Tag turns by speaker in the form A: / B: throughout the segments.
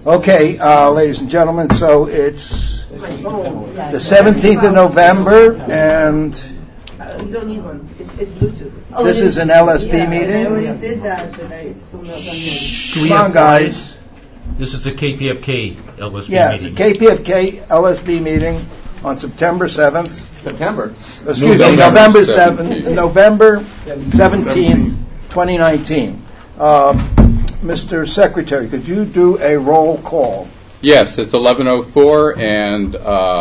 A: Okay, ladies and gentlemen, so it's the 17th of November, and
B: you don't need one. It's Bluetooth.
A: this is an LSB meeting.
B: I already did that, but it's still not done yet.
A: Come on, guys.
C: This is the KPFK LSB
A: Yeah,
C: meeting.
A: it's a KPFK LSB meeting on September 7th.
D: September.
A: Excuse me, November 7th, November 17th, 2019. Mr. Secretary, could you do a roll call?
D: Yes, it's 11:04, and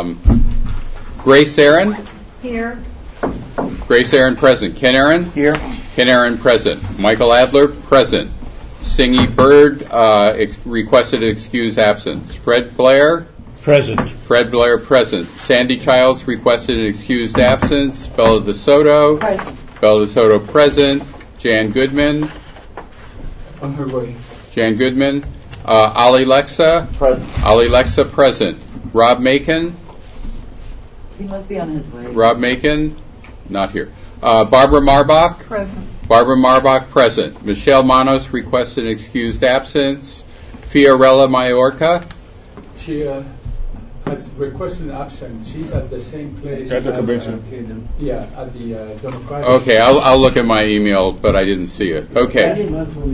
D: Grace Aaron.
B: Here.
D: Grace Aaron present. Ken Aaron.
A: Here.
D: Ken Aaron present. Michael Adler present. Singy Bird requested excuse absence. Fred Blair.
C: Present.
D: Fred Blair present. Sandy Childs requested an excused absence. Bella DeSoto.
B: Present.
D: Bella DeSoto present. Jan Goodman.
E: On her way.
D: Jan Goodman. Ali Lexa.
E: Present.
D: Ali Lexa present. Rob Macon.
B: He must be on his way.
D: Rob Macon, not here. Barbara Marbach.
B: Present.
D: Barbara Marbach present. Michelle Manos requested an excused absence. Fiorella Majorca.
E: She has requested an absence. She's at the same place.
F: At the convention.
E: At the Democratic.
D: Okay, I'll look at my email, but I didn't see it. Okay.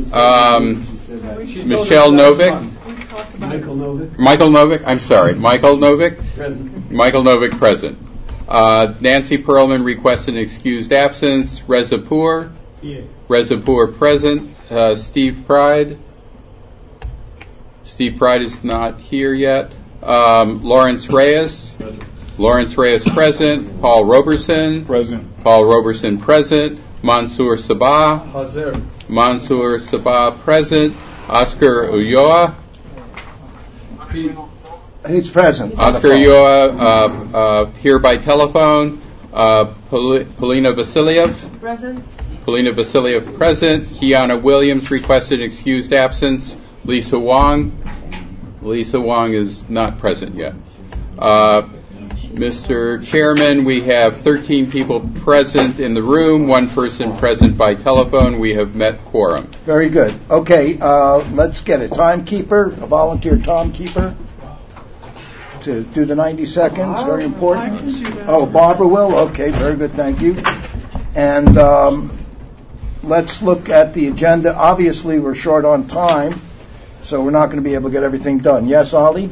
D: Michelle Novick.
G: Michael Novick.
D: Michael Novick. I'm sorry. Michael Novick.
G: Present.
D: Michael Novick present. Nancy Perlman requested an excused absence. Reza Poor.
E: Here.
D: Reza Poor present. Steve Pride. Steve Pride is not here yet. Lawrence Reyes. Lawrence Reyes present. Paul Roberson.
F: Present.
D: Paul Roberson present. Mansour Sabah.
E: Hazer.
D: Mansour Sabah present. Oscar Ulloa.
A: He's present.
D: Oscar Ulloa here by telephone. Polina Vasiliev.
B: Present.
D: Polina Vasiliev present. Kiana Williams requested excused absence. Lisa Wong. Lisa Wong is not present yet. Mr. Chairman, we have 13 people present in the room, one person present by telephone. We have met quorum.
A: Very good. Okay, let's get a timekeeper, a volunteer timekeeper, to do the 90 seconds. Very important. Oh, Barbara will? Okay, very good. Thank you. And let's look at the agenda. Obviously, we're short on time, so we're not going to be able to get everything done. Yes, Ollie?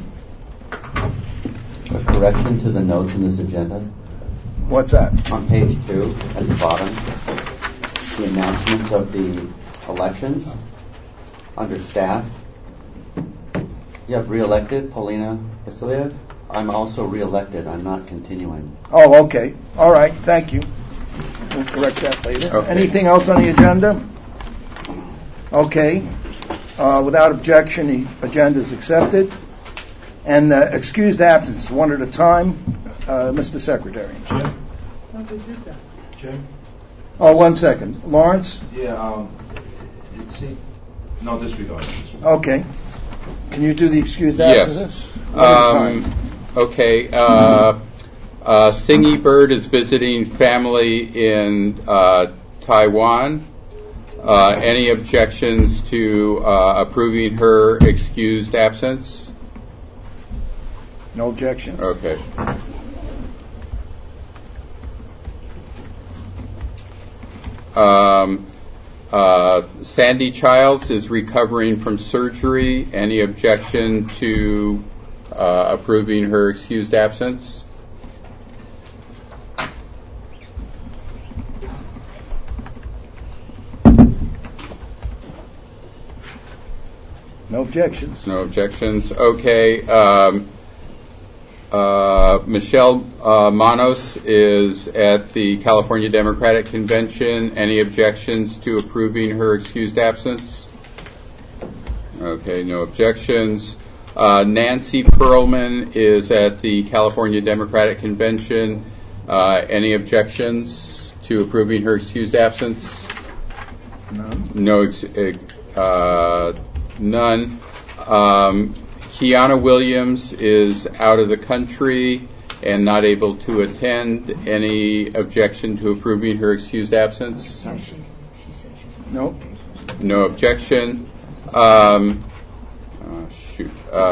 H: A correction to the notes in this agenda.
A: What's that?
H: On page 2, at the bottom, the announcements of the elections. Under staff, you have re-elected Polina Vasiliev. I'm also re-elected. I'm not continuing.
A: Oh, okay. All right. Thank you. We'll correct that later.
D: Okay.
A: Anything else on the agenda? Okay. Without objection, the agenda is accepted. And excused absence, one at a time. Mr. Secretary. Oh, 1 second. Lawrence?
I: Yeah, no, disregard.
A: Okay. Can you do the excused absence?
D: Yes. Okay. Singy Bird is visiting family in Taiwan. Any objections to approving her excused absence?
A: No objections.
D: Okay. Sandy Childs is recovering from surgery. Any objection to approving her excused absence?
A: No objections.
D: No objections. Okay. Michelle Manos is at the California Democratic Convention. Any objections to approving her excused absence? Okay, no objections. Nancy Perlman is at the California Democratic Convention. Any objections to approving her excused absence? None. Kiana Williams is out of the country and not able to attend. Any objection to approving her excused absence?
A: No.
D: No objection. shoot.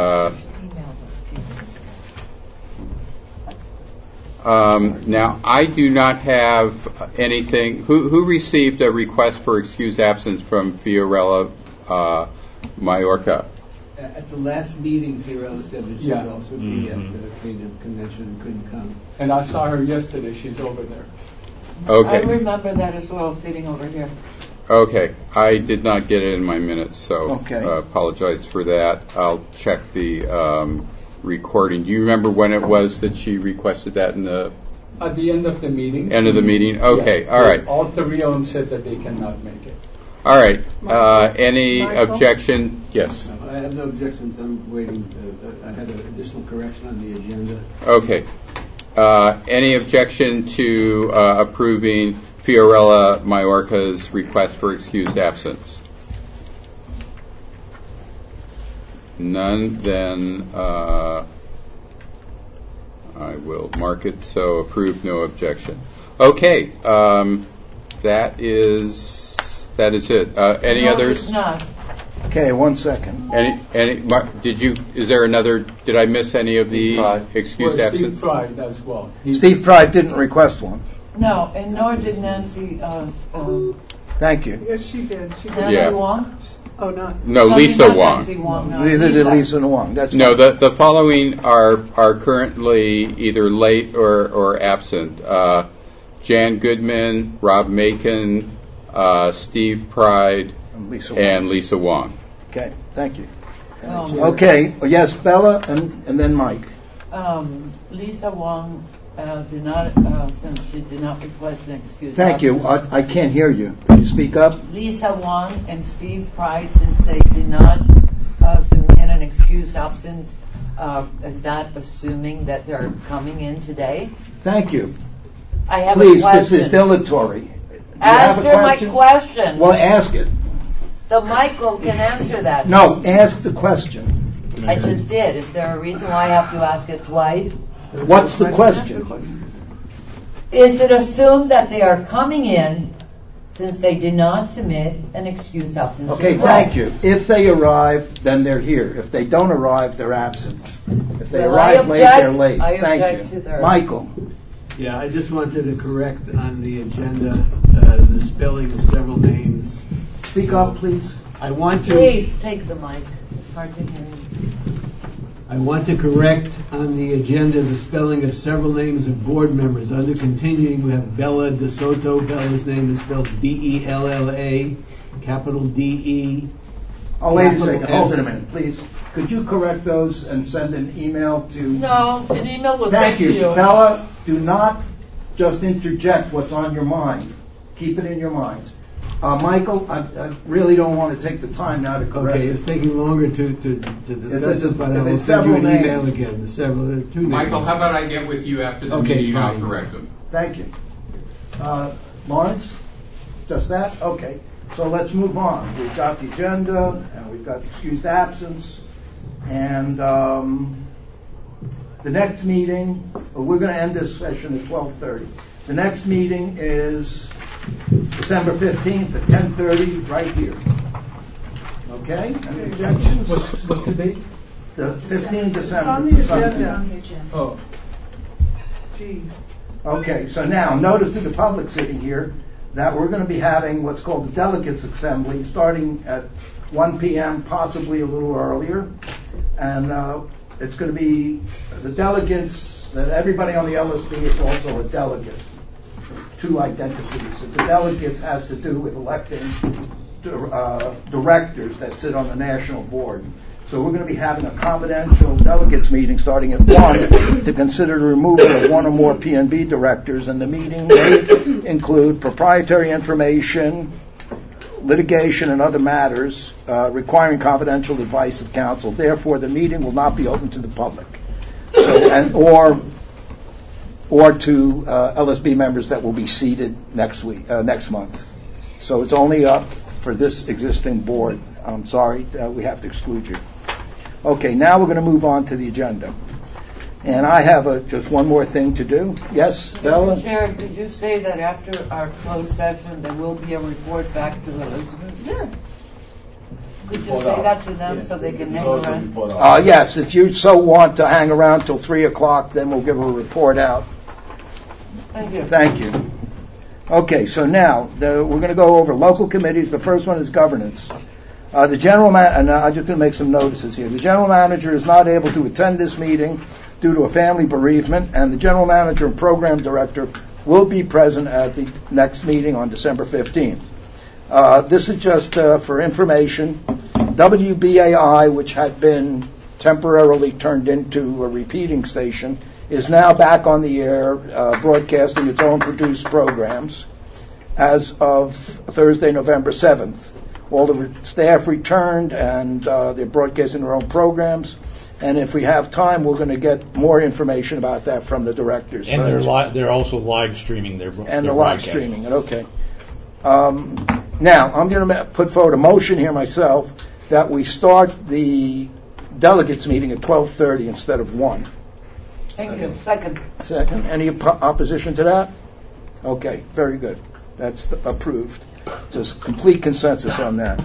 D: Now, I do not have anything. Who received a request for excused absence from Fiorella Majorca?
G: At the last meeting, Fiorella said that she would also be at the Kingdom Convention and couldn't come.
E: And I saw her yesterday. She's over there.
D: Okay.
B: I remember that as well, sitting over here.
D: Okay. I did not get it in my minutes, so
A: Okay.
D: apologize for that. I'll check the recording. Do you remember when it was that she requested that in the
E: At the end of the meeting.
D: end of the meeting? Okay.
E: Yeah.
D: All right.
E: All three of them said that they cannot make it.
D: All right. Any objection? Yes.
G: I have no objections. I'm waiting. I had an additional correction on the agenda.
D: Okay. Any objection to approving Fiorella Majorca's request for excused absence? None. Then I will mark it so approved, no objection. Okay. That is it. Any
B: No,
D: others?
B: it's not.
A: Okay, 1 second.
D: Is there another, did I miss any of the excused
E: Well,
D: absence?
E: Steve Pride as well.
A: Steve Pride didn't request one.
B: No, and nor did Nancy,
A: Thank you.
F: Yes, she did. She did.
B: Nancy
D: Yeah.
B: Wong?
F: Oh, no.
D: No,
B: No,
D: Lisa
B: not
D: Wong.
B: Nancy Wong, no,
A: Neither did Lisa Wong. That's
D: No,
A: fine.
D: the following are currently either late or absent. Jan Goodman, Rob Macon, Steve Pride,
A: And Lisa Wong.
D: and Lisa Wong.
A: Okay, thank you.
B: Okay.
A: Okay, yes, Bella, and then Mike.
B: Lisa Wong did not, since she did not request an excuse.
A: Thank you. I can't hear you. Can you speak up?
B: Lisa Wong and Steve Pride, since they did not submit an excuse absence, is that assuming that they're coming in today?
A: Thank you.
B: I have
A: Please,
B: a question.
A: this is dilatory. Do you have a
B: Answer my question.
A: Well, ask it.
B: The Michael can answer that.
A: No, ask the question.
B: I just did. Is there a reason why I have to ask it twice?
A: What's the question?
B: Is it assumed that they are coming in since they did not submit an excuse absence?
A: Okay, thank you. If they arrive, then they're here. If they don't arrive, they're absent. If they
B: Well, I
A: arrive late,
B: object.
A: they're late.
B: I
A: Thank
B: object to
A: you.
B: their-
A: Michael.
G: Yeah, I just wanted to correct on the agenda the spelling of several names.
A: Speak up, please.
G: I want to.
B: Please take the mic. It's hard to hear you.
G: I want to correct on the agenda the spelling of several names of board members. Under continuing, we have Bella DeSoto. Bella's name is spelled Bella, capital DE.
A: Oh, wait a
G: capital
A: second. Hold it a
G: S.
A: minute, please. Could you correct those and send an email to...
B: No, an email was
A: Thank
B: sent to
A: you.
B: you.
A: Bella, do not just interject what's on your mind. Keep it in your mind. Michael, I really don't want to take the time now to correct
G: Okay,
A: it.
G: it's taking longer to discuss it, but I
A: if
G: will
A: it's
G: send you an
A: several
G: email
A: names.
G: again. There are two names.
D: Michael, how about I get with you after the
G: Okay,
D: meeting and I'll
G: fine.
D: correct them?
A: Thank you. Lawrence? Just that? Okay. So let's move on. We've got the agenda, and we've got excused absence, and the next meeting, we're going to end this session at 12:30. The next meeting is December 15th at 10:30, right here. Okay? Any objections?
E: What's the date?
A: The 15th
F: It's on
A: December.
F: the
A: Sunday.
F: agenda.
E: Oh,
F: Gee.
A: Okay, so now, notice to the public sitting here that we're going to be having what's called the Delegates Assembly starting at 1 p.m., possibly a little earlier. And it's going to be the delegates, everybody on the LSB is also a delegate. Two identities. The delegates has to do with electing directors that sit on the national board. So we're going to be having a confidential delegates meeting starting at 1 to consider the removal of one or more P&B directors, and the meeting may include proprietary information, litigation, and other matters requiring confidential advice of counsel. Therefore, the meeting will not be open to the public, or to LSB members that will be seated next month. So it's only up for this existing board. I'm sorry, we have to exclude you. Okay, now we're going to move on to the agenda. And I have just one more thing to do. Yes, Bella?
B: Mr. Chair, did you say that after our closed session there will be a report back to Elizabeth? Yeah. Could you say that to them so they can hang around?
A: Yes, if you so want to hang around till 3 o'clock, then we'll give a report out.
B: Thank you.
A: Thank you. Okay, so now we're going to go over local committees. The first one is governance. The general and I'm just going to make some notices here. The general manager is not able to attend this meeting due to a family bereavement, and the general manager and program director will be present at the next meeting on December 15th. This is just for information. WBAI, which had been temporarily turned into a repeating station, is now back on the air, broadcasting its own produced programs as of Thursday, November 7th. All the staff returned, and they're broadcasting their own programs. And if we have time, we're going to get more information about that from the directors.
C: And they're also live streaming their
A: and the live streaming it. Okay. Now I'm going to put forward a motion here myself that we start the delegates meeting at 12:30 instead of 1.
B: Thank you. Second.
A: Second. Any opposition to that? Okay. Very good. That's approved. There's complete consensus on that.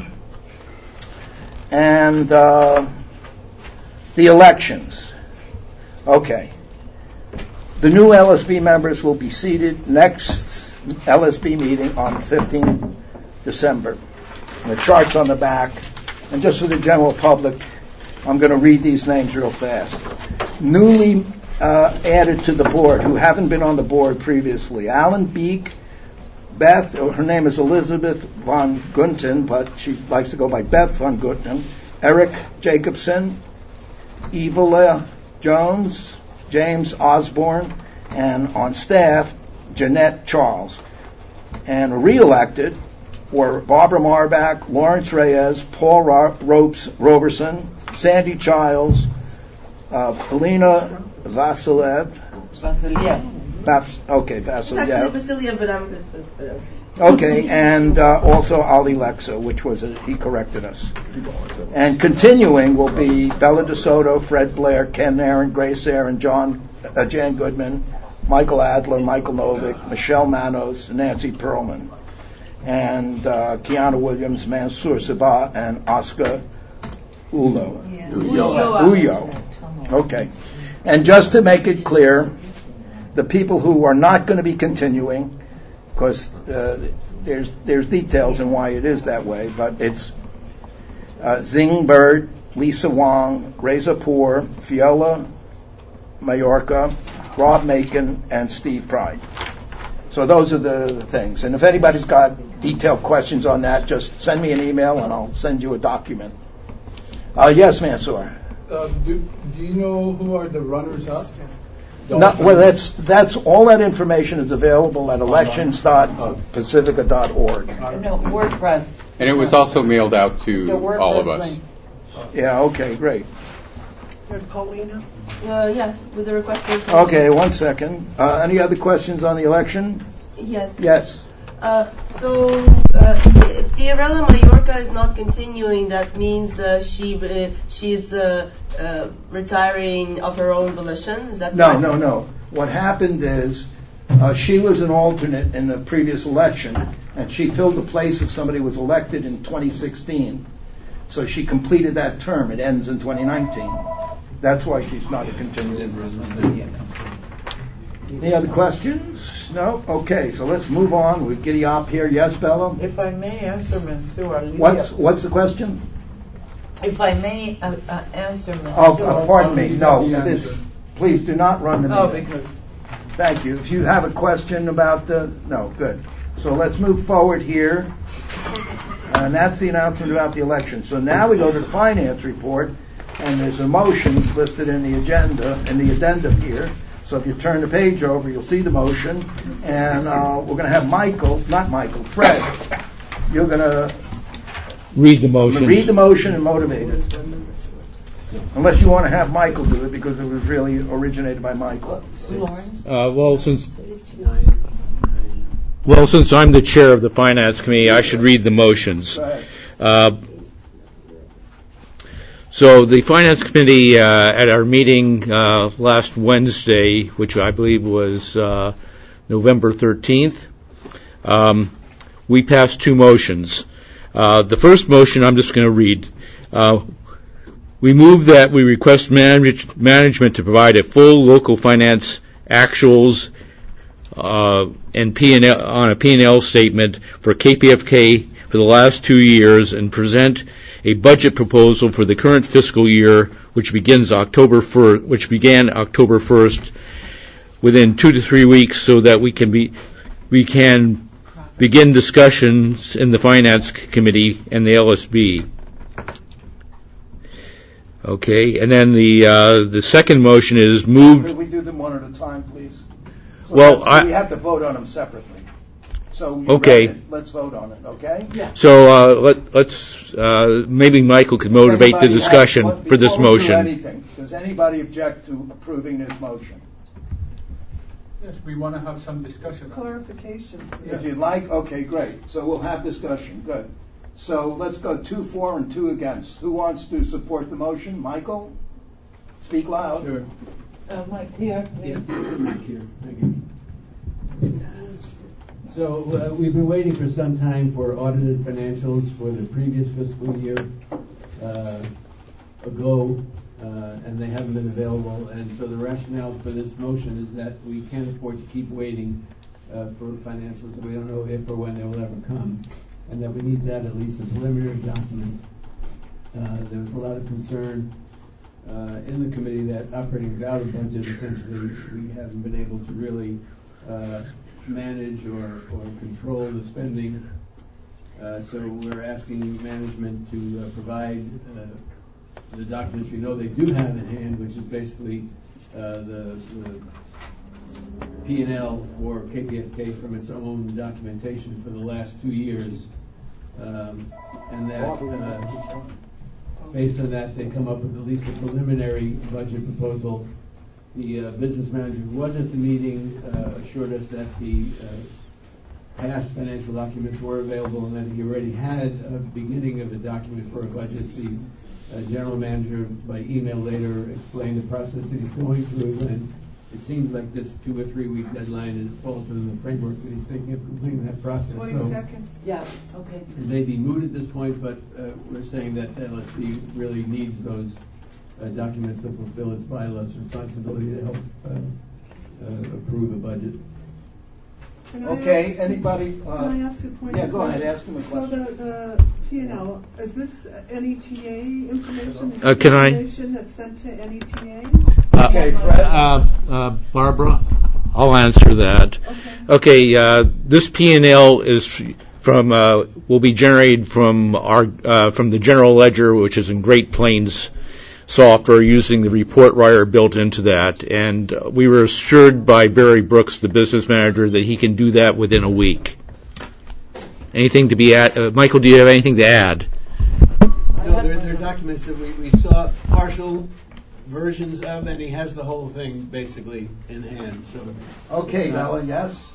A: And the elections. Okay. The new LSB members will be seated next LSB meeting on 15 December. And the chart's on the back. And just for the general public, I'm going to read these names real fast. Newly added to the board, who haven't been on the board previously. Alan Beek, Beth, her name is Elizabeth von Gunten, but she likes to go by Beth von Gunten. Eric Jacobson, Evala Jones, James Osborne, and on staff, Jeanette Charles. And re-elected were Barbara Marbach, Lawrence Reyes, Paul Roberson, Sandy Childs, Polina Vasiliev.
I: Vasiliev, but I'm good.
A: Okay, and also Ali Lexa, which was he corrected us. And continuing will be Bella DeSoto, Fred Blair, Ken Aaron, Grace Aaron, Jan Goodman, Michael Adler, Michael Novick, Michelle Manos, Nancy Perlman, and Kiana Williams, Mansour Sabah, and Oscar Uyo. Okay. And just to make it clear, the people who are not going to be continuing, of course, there's details in why it is that way, but it's Zing Bird, Lisa Wong, Reza Poor, Fiola Majorca, Rob Macon, and Steve Pride. So those are the things. And if anybody's got detailed questions on that, just send me an email and I'll send you a document. Yes, Mansour.
E: Do you know who are the runners-up?
A: Well, that's all that information is available at elections.pacifica.org.
B: No, WordPress.
D: And it was also mailed out to all of us.
B: Link.
A: Yeah, okay, great.
F: And Paulina?
I: Yeah, with the request.
A: Okay, 1 second. Any other questions on the election?
I: Yes.
A: Yes.
I: So, Fiorella Majorca is not continuing. That means she's retiring of her own volition. Is that right?
A: No. What happened is she was an alternate in the previous election, and she filled the place if somebody was elected in 2016. So she completed that term. It ends in 2019. That's why she's not a continuing resident. Any other questions? No? Okay, so let's move on. We're giddy up here. Yes, Bella?
B: If I may answer, Mansour.
A: What's the question?
B: If I may answer, Mansour.
A: Pardon me. No, please do not run the meeting.
B: because...
A: Thank you. If you have a question about no, good. So let's move forward here. And that's the announcement about the election. So now we go to the finance report, and there's a motion listed in the addendum here. So if you turn the page over, you'll see the motion. And we're going to have Fred. You're going to
C: read the motion.
A: Read the motion and motivate it. Unless you want to have Michael do it, because it was really originated by Michael.
C: Well, since I'm the chair of the finance committee, I should read the motions. So the finance committee at our meeting last Wednesday, which I believe was November 13th, we passed two motions. The first motion I'm just going to read. We move that we request management to provide a full local finance actuals and P&L on a P&L statement for KPFK for the last 2 years and present a budget proposal for the current fiscal year, which began October 1st, within 2 to 3 weeks, so that we can begin discussions in the Finance Committee and the LSB. Okay, and then the second motion is moved.
A: Could we do them one at a time, please? So
C: Well,
A: we have to vote on them separately. So you
C: Okay.
A: read it, let's vote on it, okay?
B: Yeah.
C: So let's maybe Michael could motivate the discussion for this
A: Before we do
C: motion.
A: anything, does anybody object to approving this motion?
E: Yes, we want to have some discussion.
F: Clarification.
A: If you'd like, okay, great. So we'll have discussion, good. So let's go 2 for and 2 against. Who wants to support the motion? Michael? Speak loud.
G: Sure.
B: Mike, here, please.
G: Yes, Mike here. Thank you. So we've been waiting for some time for audited financials for the previous fiscal year ago, and they haven't been available. And so the rationale for this motion is that we can't afford to keep waiting for financials that we don't know if or when they will ever come, and that we need to have at least a preliminary document. There was a lot of concern in the committee that operating without a budget, essentially, we haven't been able to really manage or control the spending. So we're asking management to provide the documents we know they do have in hand, which is basically the P&L for KPFK from its own documentation for the last 2 years, and that based on that they come up with at least a preliminary budget proposal. The business manager who was at the meeting assured us that the past financial documents were available and that he already had a beginning of the document for a budget. The general manager, by email later, explained the process that he's going through, and it seems like this 2 or 3 week deadline falls within the framework that he's thinking of completing that process.
F: 20 seconds.
B: Yeah, okay.
G: It may be moot at this point, but we're saying that LSD really needs those documents to fulfill its bylaws responsibility to help approve a budget.
A: Okay, anybody?
F: Can I ask a point?
A: Yeah, go ahead, ask him a question.
F: So the P&L, is this NETA information? Is
C: Can I?
F: information that's sent to NETA?
A: Okay, Fred.
C: Barbara, I'll answer that. Okay, this P&L is from will be generated from our from the general ledger, which is in Great Plains software, using the report writer built into that. And we were assured by Barry Brooks, the business manager, that he can do that within a week. Anything to be added? Michael, do you have anything to add?
G: No, they're documents that we saw partial versions of, and he has the whole thing basically in hand. So,
A: Okay, Bella, yes?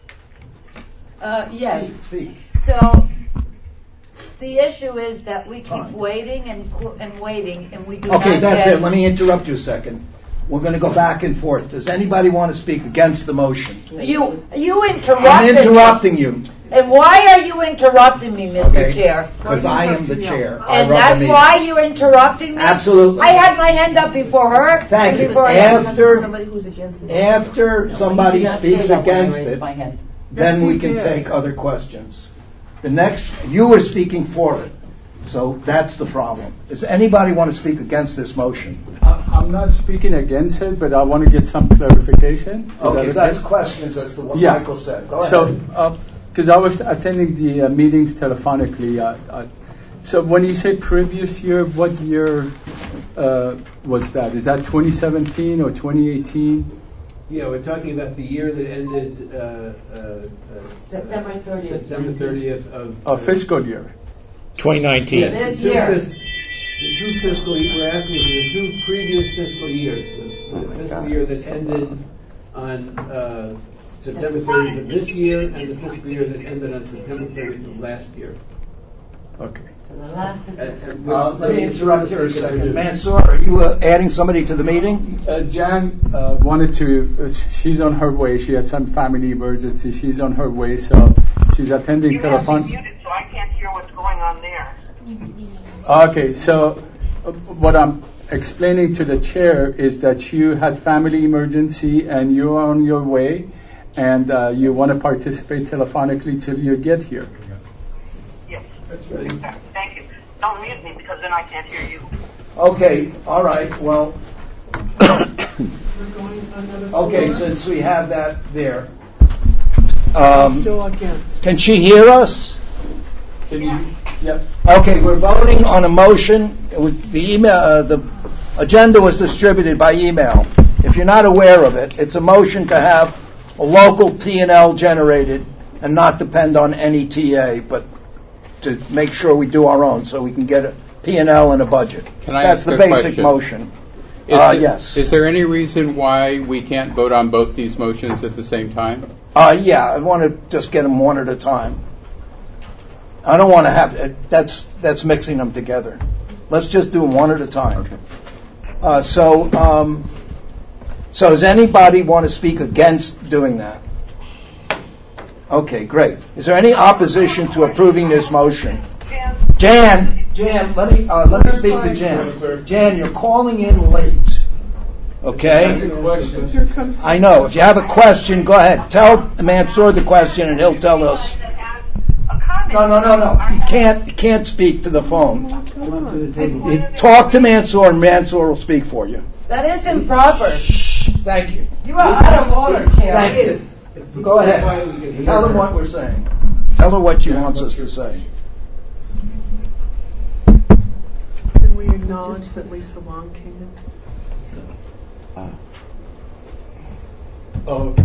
B: Yes.
A: Speak.
B: So the issue is that we keep waiting and waiting, and we do not
A: Okay, that's
B: get.
A: it. Let me interrupt you a second. We're going to go back and forth. Does anybody want to speak against the motion?
B: You
A: I'm
B: interrupted
A: interrupting you.
B: me. And why are you interrupting me, Mr. Chair?
A: Because I am the chair. I
B: And
A: run the
B: that's
A: meeting.
B: why you're interrupting me?
A: Absolutely.
B: I had my hand up before her.
A: Thank
B: and
A: you.
B: before
I: Somebody who's against the
A: After somebody
B: You cannot
A: speaks
B: say that when I
A: against
B: raise
A: it,
B: my hand.
A: then
F: Yes,
A: we
F: you
A: can
F: did.
A: take other questions. The next, you were speaking for it, so that's the problem. Does anybody want to speak against this motion?
E: I'm not speaking against it, but I want to get some clarification. Is
A: Okay,
E: that
A: that's questions as to what
E: Yeah.
A: Michael said. Go ahead.
E: So, because I was attending the meetings telephonically, so when you say previous year, what year was that? Is that 2017 or 2018?
G: yeah, we're talking about the year that ended
B: September 30th.
G: September 30th of
E: Fiscal year.
C: 2019.
G: Yes,
B: This
G: the two
B: year.
G: The two fiscal years, we're asking for the 2 previous fiscal years. The fiscal year that ended on September 30th of this year, and the fiscal year that ended on September 30th of last year.
E: Okay.
B: So the last is
A: Let me interrupt here a second. Mansour, are you adding somebody to the meeting?
E: Jan wanted to, she's on her way. She had some family emergency. She's on her way, so she's attending telephone.
J: You have me muted, so I can't hear what's going on
E: Okay, so what I'm explaining to the chair is that you had family emergency and you're on your way, and you want to participate telephonically till you get here.
J: Yes. Thank you. Don't mute me because then I can't hear you.
A: Okay, all right, well, okay, since we have that there.
F: Still against.
A: Can she hear us?
E: Can you? Yeah.
A: Okay, we're voting on a motion. The email, the agenda was distributed by email. If you're not aware of it, it's a motion to have a local P&L generated and not depend on any TA, but to make sure we do our own so we can get a P&L and a budget.
D: Can I
A: That's
D: ask
A: the
D: a
A: basic
D: question?
A: motion. Yes.
D: Is there any reason why we can't vote on both these motions at the same time?
A: Yeah, I want to just get them one at a time. I don't want to have that's mixing them together. Let's just do them one at a time.
D: Okay.
A: So does anybody want to speak against doing that? Okay, great. Is there any opposition to approving this motion? Jan, let me speak to Jan. Jan, you're calling in late. Okay? I know. If you have a question, go ahead. Tell Mansour the question, and he'll tell us. No. You can't speak to the phone. You talk to Mansour, and Mansour will speak for you.
B: That is improper.
A: Thank you.
B: You are out of order, Chair.
A: Thank you. Go ahead. Tell them what we're saying. Tell her what she wants us to say.
F: Can we acknowledge that Lisa Long came in?
E: Oh.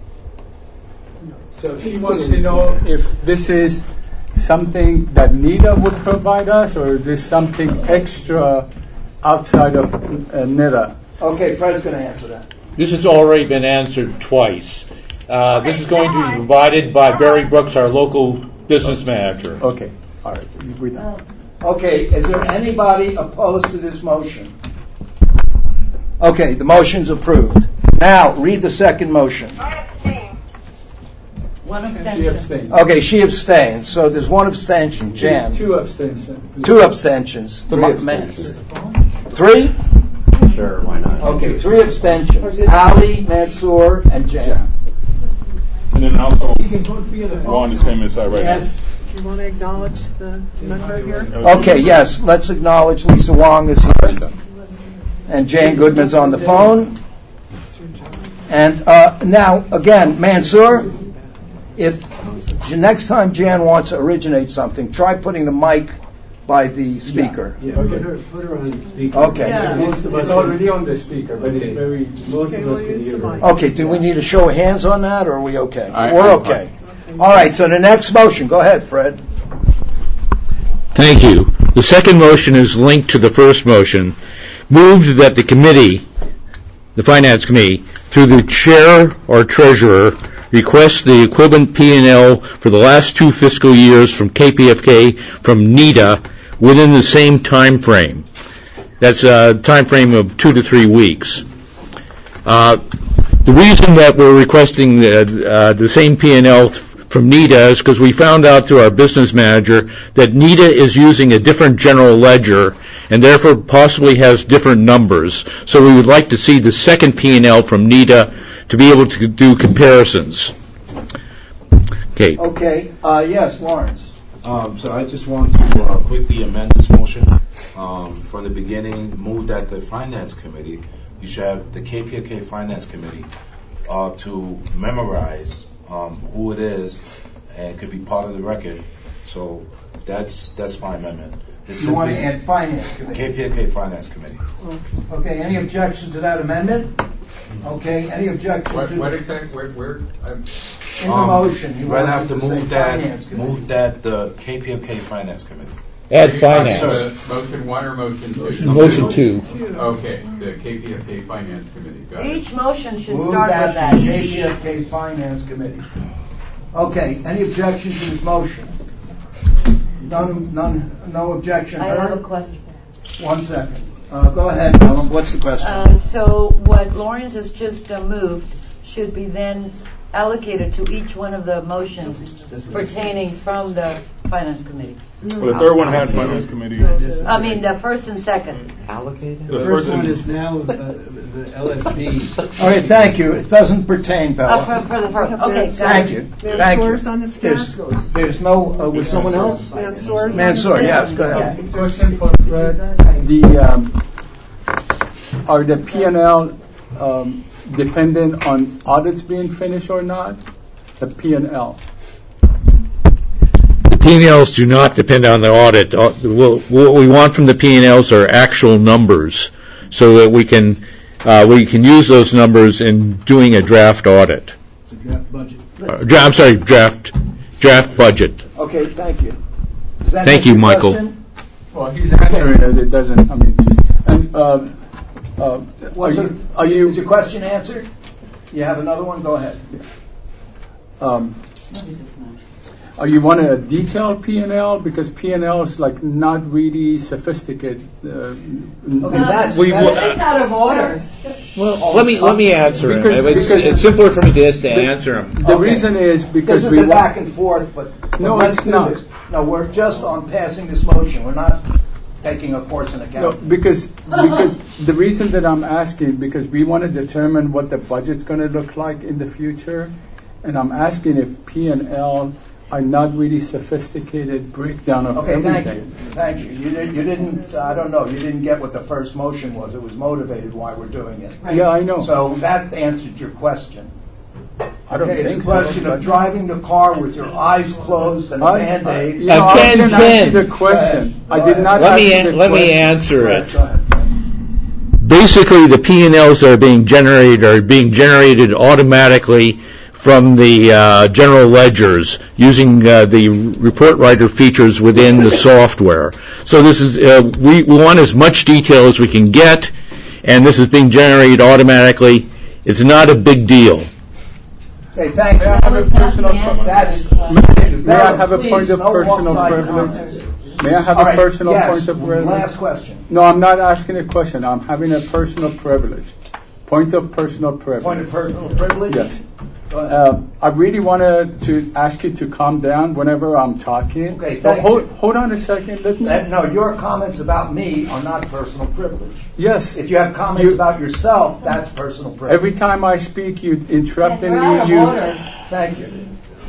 E: So she wants to know if this is something that NIDA would provide us, or is this something extra outside of NIDA?
A: Okay, Fred's going to answer that.
C: This has already been answered twice. This is going to be provided by Barry Brooks, our local business manager.
E: Okay, all right. We're done.
A: Okay, is there anybody opposed to this motion? Okay, the motion's approved. Now, read the second motion.
B: One
E: She
B: abstention.
E: abstained.
A: Okay, she abstained, so there's one abstention. Jan.
E: Two abstentions.
A: Two abstentions. Three?
H: Sure, why not?
A: Okay, three abstentions. Ali, Mansour, and Jan.
K: And then also, Ron is famous right now.
E: Yes.
F: You want to acknowledge the member here?
A: Okay, yes, let's acknowledge Lisa Wong is here. And Jane Goodman's on the phone. And now, again, Mansour, if next time Jan wants to originate something, try putting the mic by the speaker.
G: Yeah, put her on speaker.
A: Okay.
F: Yeah.
E: Most of us already on the speaker, but it's very.
G: Most
F: Okay,
G: of
F: we'll
G: us can
F: use
G: hear
F: the
G: her.
F: mic.
A: Okay, do we need a show of hands on that, or are we okay?
D: I'm
A: We're
D: fine.
A: okay. All right, so the next motion. Go ahead, Fred.
C: Thank you. The second motion is linked to the first motion. Moved that the committee, the Finance Committee, through the chair or treasurer, requests the equivalent P&L for the last 2 fiscal years from KPFK from NIDA within the same time frame. That's a time frame of 2 to 3 weeks. The reason that we're requesting the same P&L from NIDA is because we found out through our business manager that NIDA is using a different general ledger and therefore possibly has different numbers. So we would like to see the second P&L from NIDA to be able to do comparisons. Okay.
A: Okay, yes, Lawrence.
L: So I just want to quickly amend this motion. From the beginning, move that the Finance Committee, you should have the KPFK Finance Committee to memorize who it is, and it could be part of the record. So that's my amendment.
A: You want to add Finance Committee?
L: KPFK Finance Committee.
A: Okay, any objection to that amendment? Okay, any objection to...
D: What exactly, where?
A: In the motion, you
L: Right
A: want
L: have to
A: say
L: move
A: Finance Committee.
L: the KPFK Finance Committee.
C: Add
D: Are you talking
C: finance.
D: Motion 1 or motion 2?
C: Motion 2.
D: Okay, the KPFK Finance Committee. Got it.
B: Each motion should
A: Move
B: start
A: that
B: with that.
A: to KPFK Finance Committee. Okay, any objection to this motion? None, no objection
B: I have a
A: heard?
B: question.
A: 1 second. Go ahead, Ellen, what's the question?
B: So what Lawrence has just moved should be then allocated to each one of the motions pertaining from the Finance Committee.
K: Well, the third one has finance committee.
B: I mean, the first and second.
G: Allocated?
K: The
G: The first
K: first
G: one
K: is-
G: is now the LSB.
A: All right, thank you. It doesn't pertain, Bella.
B: For the first, okay, got
A: Thank
B: it.
A: you. Thank you.
F: Mansour's on the staff?
A: There's no, was someone else?
F: Mansour's on the
A: Mansour,
F: staff?
A: yes, go ahead.
E: Question for Fred. Are the P&L dependent on audits being finished or not? The P&L.
C: The P&Ls do not depend on the audit. What we want from the P&Ls are actual numbers, so that we can use those numbers in doing a draft audit.
G: Draft budget.
C: I'm sorry, draft budget.
A: Okay, thank you. Does that
C: Thank
A: answer
C: you,
A: your
C: Michael.
A: question?
E: Well, he's answering it. It doesn't. I mean, just and
A: Is your question answered? You have another one? Go ahead.
E: Are you want a detailed P&L, because P&L is like not really sophisticated.
B: It's out of order.
C: Well, let me answer him.
E: Because-
C: It's simpler for me just to answer him.
E: The reason is because
A: This is
E: we
A: the back and forth, but
E: No,
A: let's
E: it's
A: do
E: not.
A: this. No, we're just on passing this motion. We're not taking a course in
E: No,
A: accounting.
E: because the reason that I'm asking, because we want to determine what the budget's going to look like in the future, and I'm asking if P&L are not really sophisticated breakdown of
A: Okay,
E: everything.
A: thank you. You didn't, I don't know, you didn't get what the first motion was. It was motivated why we're doing it.
E: Yeah, I know.
A: So that answered your question.
E: I don't
A: Okay,
E: think
A: it's a question
E: so.
A: of driving the car with your eyes closed and a Band-Aid.
E: You know, I
C: Ken,
E: didn't
C: Ken.
E: answer the question.
A: Go
E: I did
A: ahead.
E: not
C: Let me
E: answer the
C: let me
E: question.
C: answer it.
A: Go ahead.
C: Basically, the P&Ls that are being generated automatically from the general ledgers using the report writer features within the software. So this is we want as much detail as we can get, and this is being generated automatically. It's not a big deal.
A: Okay, thank
E: May I have a
A: you.
E: personal
A: That's,
E: May I have a
A: please,
E: point of
A: no
E: personal
A: off-side
E: privilege?
A: comments.
E: May I have
A: All
E: a
A: right,
E: personal
A: yes,
E: point of privilege?
A: last question.
E: No, I'm not asking a question. I'm having a personal privilege. Point of personal privilege.
A: Point of personal privilege?
E: Yes.
A: Go ahead.
E: I really wanted to ask you to calm down whenever I'm talking.
A: Okay,
E: So
A: thank you.
E: hold on a second. Let me.
A: No, your comments about me are not personal privilege.
E: Yes.
A: If you have comments about yourself, that's personal privilege.
E: Every time I speak, you interrupting
B: You're out of
E: me.
B: order.
A: Thank you.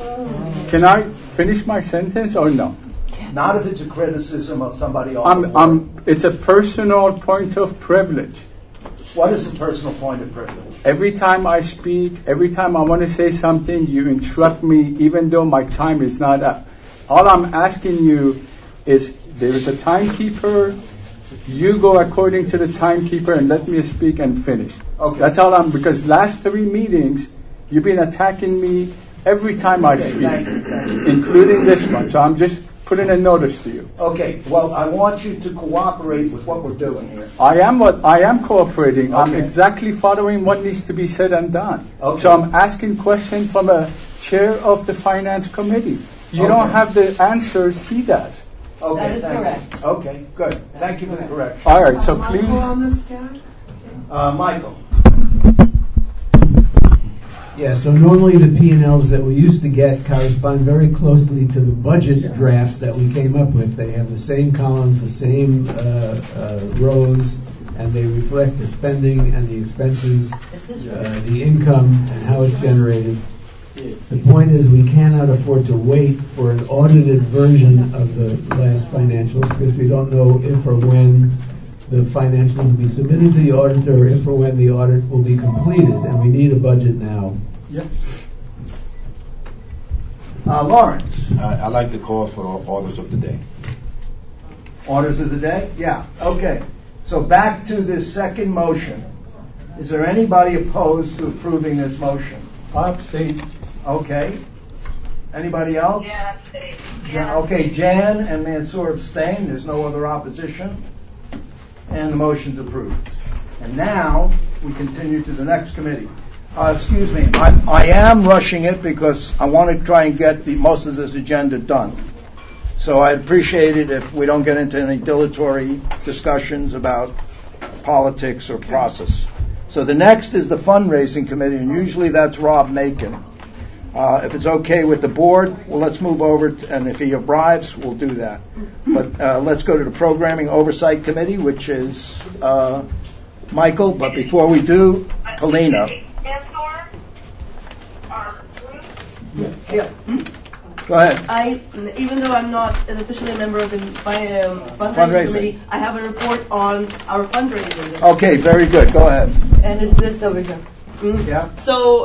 E: Can I finish my sentence or no?
A: Not if it's a criticism of somebody on the board.
E: It's a personal point of privilege.
A: What is a personal point of privilege?
E: Every time I speak, every time I want to say something, you interrupt me, even though my time is not up. All I'm asking you is, there is a timekeeper. You go according to the timekeeper and let me speak and finish.
A: Okay.
E: That's all because last 3 meetings, you've been attacking me every time I
A: Okay,
E: speak,
A: thank you.
E: including this one. So I'm just putting a notice to you.
A: Okay, well, I want you to cooperate with what we're doing here.
E: I am cooperating. I'm
A: Okay.
E: exactly following what needs to be said and done.
A: Okay.
E: So I'm asking questions from a chair of the finance committee. You
A: Okay.
E: don't have the answers, he does.
A: Okay,
B: That is
A: thank
B: correct.
A: you. Okay, good. Thank you for the correction.
E: All right, so
F: Michael
E: please.
F: on this guy?
A: Michael.
G: Yeah, so normally the P&Ls that we used to get correspond very closely to the budget drafts that we came up with. They have the same columns, the same rows, and they reflect the spending and the expenses, the income, and how it's generated. The point is we cannot afford to wait for an audited version of the last financials because we don't know if or when the financials will be submitted to the auditor or if or when the audit will be completed, and we need a budget now.
E: Yep.
A: Lawrence.
L: I'd like to call for orders of the day.
A: Orders of the day? Yeah, okay. So back to this second motion. Is there anybody opposed to approving this motion?
E: I abstain.
A: Okay. Anybody else?
J: Yeah, that's
A: Okay, Jan and Mansour abstain. There's no other opposition. And the motion's approved. And now we continue to the next committee. Excuse me, I am rushing it because I want to try and get most of this agenda done. So I'd appreciate it if we don't get into any dilatory discussions about politics or process. So the next is the fundraising committee, and usually that's Rob Macon. If it's okay with the board, well, let's move over, and if he arrives, we'll do that. But let's go to the Programming Oversight Committee, which is Michael. But before we do, Polina.
I: Yeah.
A: Go ahead.
I: Even though I'm not an officially a member of the fundraising committee, I have a report on our fundraising.
A: Okay, very good. Go ahead.
B: And is this over here?
A: Yeah.
I: So,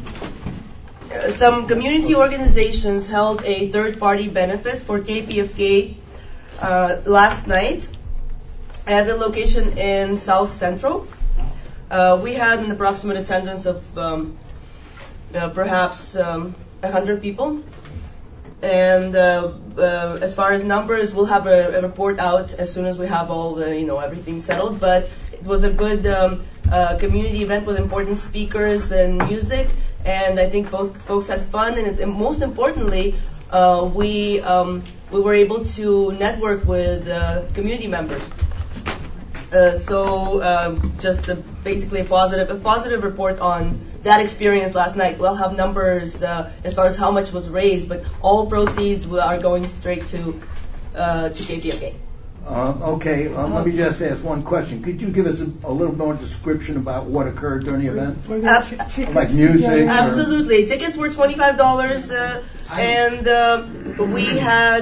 I: some community organizations held a third-party benefit for KPFK last night at a location in South Central. We had an approximate attendance of perhaps 100 people. And as far as numbers, we'll have a report out as soon as we have all the, everything settled. But it was a good community event with important speakers and music, and I think folks had fun. And most importantly, we were able to network with community members. Just basically a positive report on that experience last night. We'll have numbers as far as how much was raised, but all proceeds are going straight to KPFK.
A: Okay, let me just ask one question. Could you give us a little more description about what occurred during the event? Like music?
I: Absolutely. Tickets were $25, and we had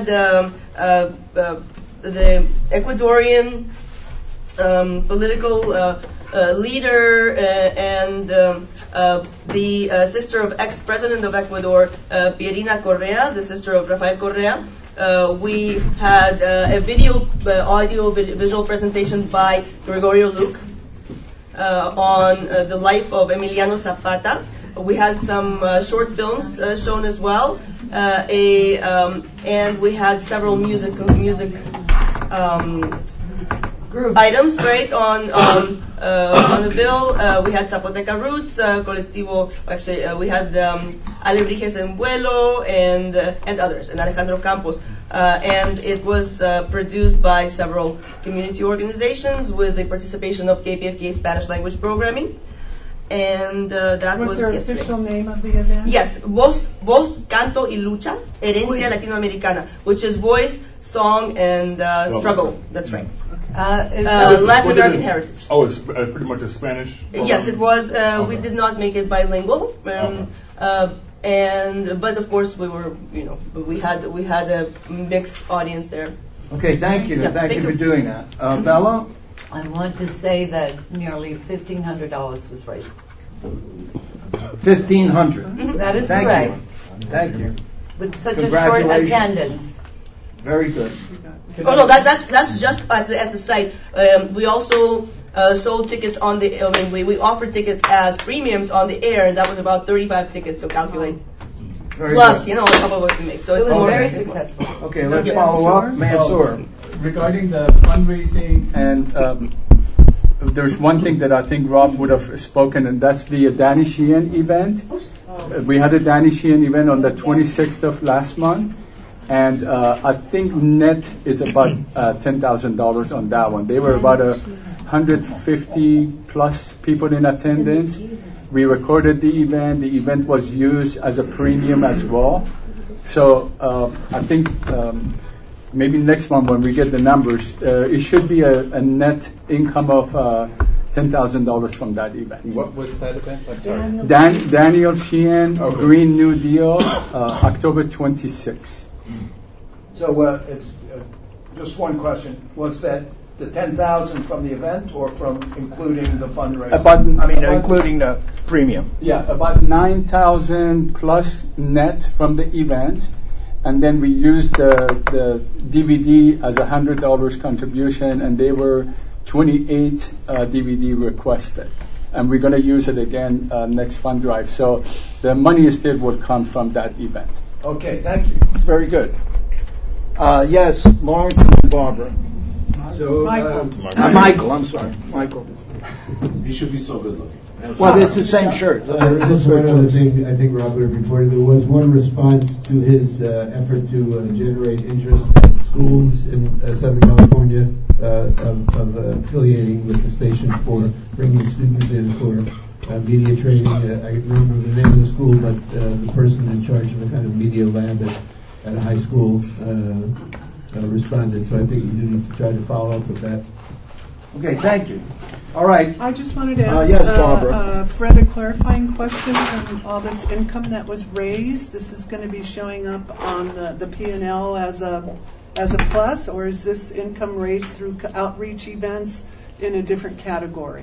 I: the Ecuadorian political leader and the sister of ex-president of Ecuador, Pierina Correa, the sister of Rafael Correa. We had a audio visual presentation by Gregorio Luque on the life of Emiliano Zapata. We had some short films shown as well, and we had several music items, right, on the bill. We had Zapoteca Roots, Colectivo, we had Alebrijes en Vuelo and others, and Alejandro Campos. And it was produced by several community organizations with the participation of KPFK Spanish language programming. And that was
F: there
I: yesterday.
F: Official name of the event?
I: Yes, Voz, Canto y Lucha, Herencia Latinoamericana, which is voice, song, and struggle. That's right. Latin American heritage.
K: Oh, it's pretty much a Spanish program?
I: Yes, it was. We did not make it bilingual, but of course we were. We had a mixed audience there.
A: Okay, thank you.
I: Yeah,
A: thank you
I: you.
A: for doing that. Bella?
B: I want to say that nearly $1,500 was raised.
A: 1,500.
B: That is
A: Thank
B: correct.
A: you. Thank you.
B: With such a short
A: Congratulations.
B: attendance.
A: Very good.
I: Oh no, that's just at the site. We also sold tickets on the. We offered tickets as premiums on the air, and that was about 35 tickets. So calculate.
A: Very
I: Plus,
A: good.
I: on top of what we make. So it's
B: It was
I: more
B: very successful.
A: Okay, let's follow up. Mansour.
E: Regarding the fundraising, and there's one thing that I think Rob would have spoken, and that's the Danny Sheehan event. We had a Danny Sheehan event on the 26th of last month, and I think net it's about $10,000 on that one. They were about 150 plus people in attendance. We recorded the event. The event was used as a premium as well. So I think maybe next month when we get the numbers, it should be a net income of $10,000 from that event.
D: What was that event? I'm sorry.
E: Daniel Sheehan, Green New Deal, October 26th.
A: So it's just one question. Was that the 10,000 from the event or from including the fundraising? Including the premium.
E: Yeah, about 9,000 plus net from the event. And then we used the DVD as $100 contribution, and they were 28 DVD requested. And we're going to use it again next fund drive. So the money still would come from that event.
A: Okay, thank you. Very good. Yes, Lawrence and Barbara.
G: So,
A: Michael, I'm sorry. Michael.
L: He should be so good looking.
A: Well, it's the same shirt.
G: Just one other thing I think Rob would have reported. There was one response to his effort to generate interest in schools in Southern California of affiliating with the station for bringing students in for media training. I don't remember the name of the school, but the person in charge of the kind of media lab at a high school responded. So I think you do need to try to follow up with that.
A: Okay, thank you. All right.
F: I just wanted to ask
A: yes, Barbara.
F: Fred a clarifying question on all this income that was raised. This is going to be showing up on the P&L as a plus, or is this income raised through outreach events in a different category?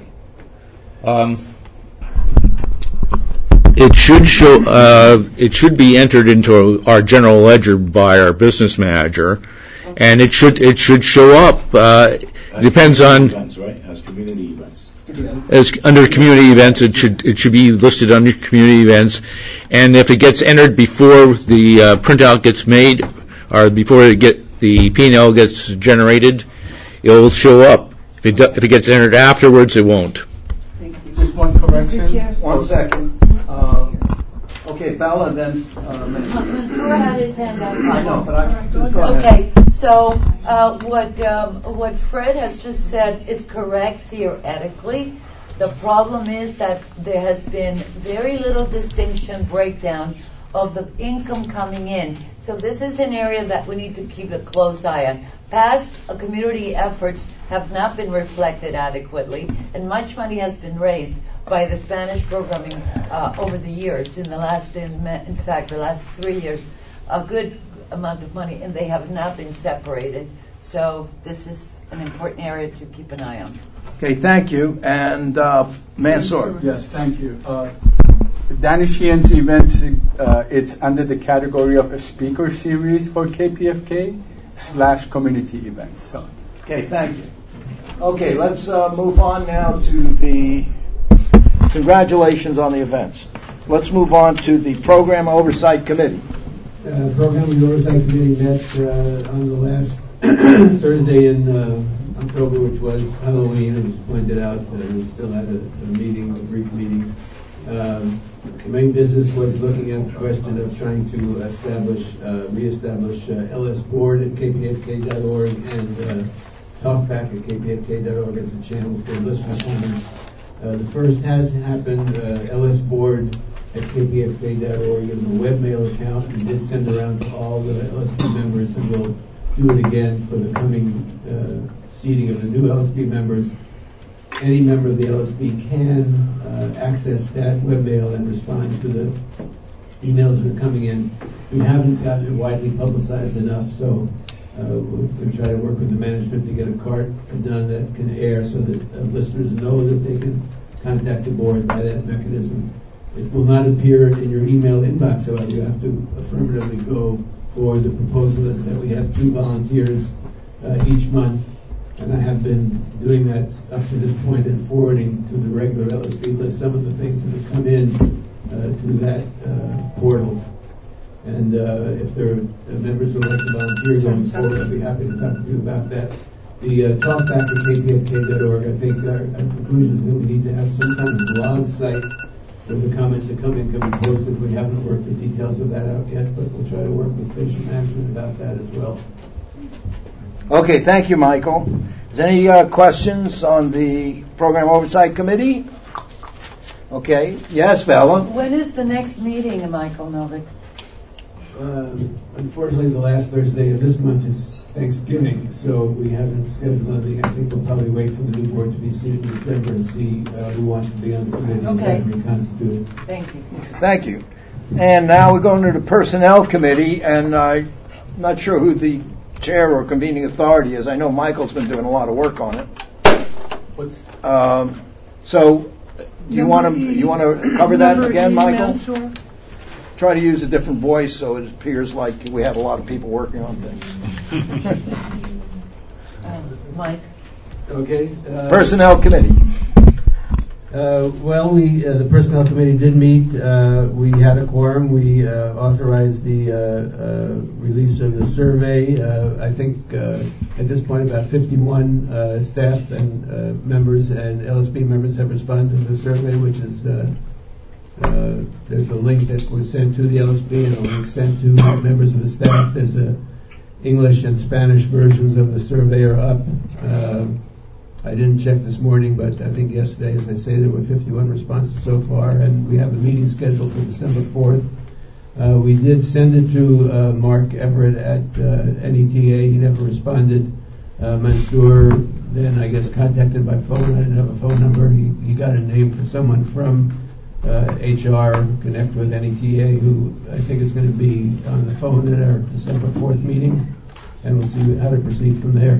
C: It should show. It should be entered into our general ledger by our business manager, and it should show up. Depends on
L: events, right? As community events.
C: As under community events, it should be listed under community events, and if it gets entered before the printout gets made, or before the P&L gets generated, it will show up. If it gets entered afterwards, it won't.
F: Thank you.
E: Just one correction.
A: 1 second. Okay, Bella, then.
B: Mansour had his hand up.
A: I know, but go ahead.
B: Okay, so what Fred has just said is correct theoretically. The problem is that there has been very little distinction breakdown of the income coming in. So this is an area that we need to keep a close eye on. Past community efforts have not been reflected adequately, and much money has been raised by the Spanish programming over the years. In fact, the last 3 years, a good amount of money, and they have not been separated. So this is an important area to keep an eye on.
A: Okay, thank you. And Mansour.
E: Yes, thank you. Danishian's events, it's under the category of a speaker series for KPFK / community events. So.
A: Okay, thank you. Okay, let's move on now to the congratulations on the events. Let's move on to the Program Oversight Committee.
G: Program Oversight Committee met on the last Thursday in October, which was Halloween. It was pointed out we still had a brief meeting. The main business was looking at the question of trying to reestablish LS Board at kpfk.org and Talkback at kpfk.org as a channel for listener comments. The first has happened. LS Board at kpfk.org is a webmail account. We did send around to all the LSP members, and we'll do it again for the coming seating of the new LSP members. Any member of the LSP can access that webmail and respond to the emails that are coming in. We haven't gotten it widely publicized enough, so we'll try to work with the management to get a cart done that can air so that listeners know that they can contact the board by that mechanism. It will not appear in your email inbox, however. You have to affirmatively go for the proposal is that we have 2 volunteers each month. And I have been doing that up to this point and forwarding to the regular LSP list some of the things that have come in to that portal. And if there are members who would like to volunteer going forward, I'd be happy to talk to you about that. The Talkback at kpfk.org, I think our conclusion is that we need to have some kind of blog site where the comments that come in can be posted. We haven't worked the details of that out yet, but we'll try to work with station management about that as well.
A: Okay, thank you, Michael. Is there any questions on the Program Oversight Committee? Okay. Yes, Bella?
B: When is the next meeting, Michael Novik?
G: Unfortunately, the last Thursday of this month is Thanksgiving, so we haven't scheduled anything. I think we'll probably wait for the new board to be seated in December and see who wants to be on the committee and reconstituted.
B: Thank you.
A: Thank you. And now we're going to the Personnel Committee, and I'm not sure who the chair or convening authority is. I know Michael's been doing a lot of work on it. So, do you want to cover that again, Michael? Try to use a different voice so it appears like we have a lot of people working on things.
B: Mike.
G: Okay.
A: Personnel Committee.
G: The Personnel Committee did meet. We had a quorum. We authorized the release of the survey. I think at this point about 51 staff and members and LSP members have responded to the survey, which is there's a link that was sent to the LSP and a link sent to members of the staff. There's English and Spanish versions of the survey are up. I didn't check this morning, but I think yesterday, as I say, there were 51 responses so far, and we have a meeting scheduled for December 4th. We did send it to Mark Everett at NETA. He never responded. Mansour then, I guess, contacted by phone. I didn't have a phone number. He got a name for someone from HR, Connect with NETA, who I think is going to be on the phone at our December 4th meeting, and we'll see how to proceed from there.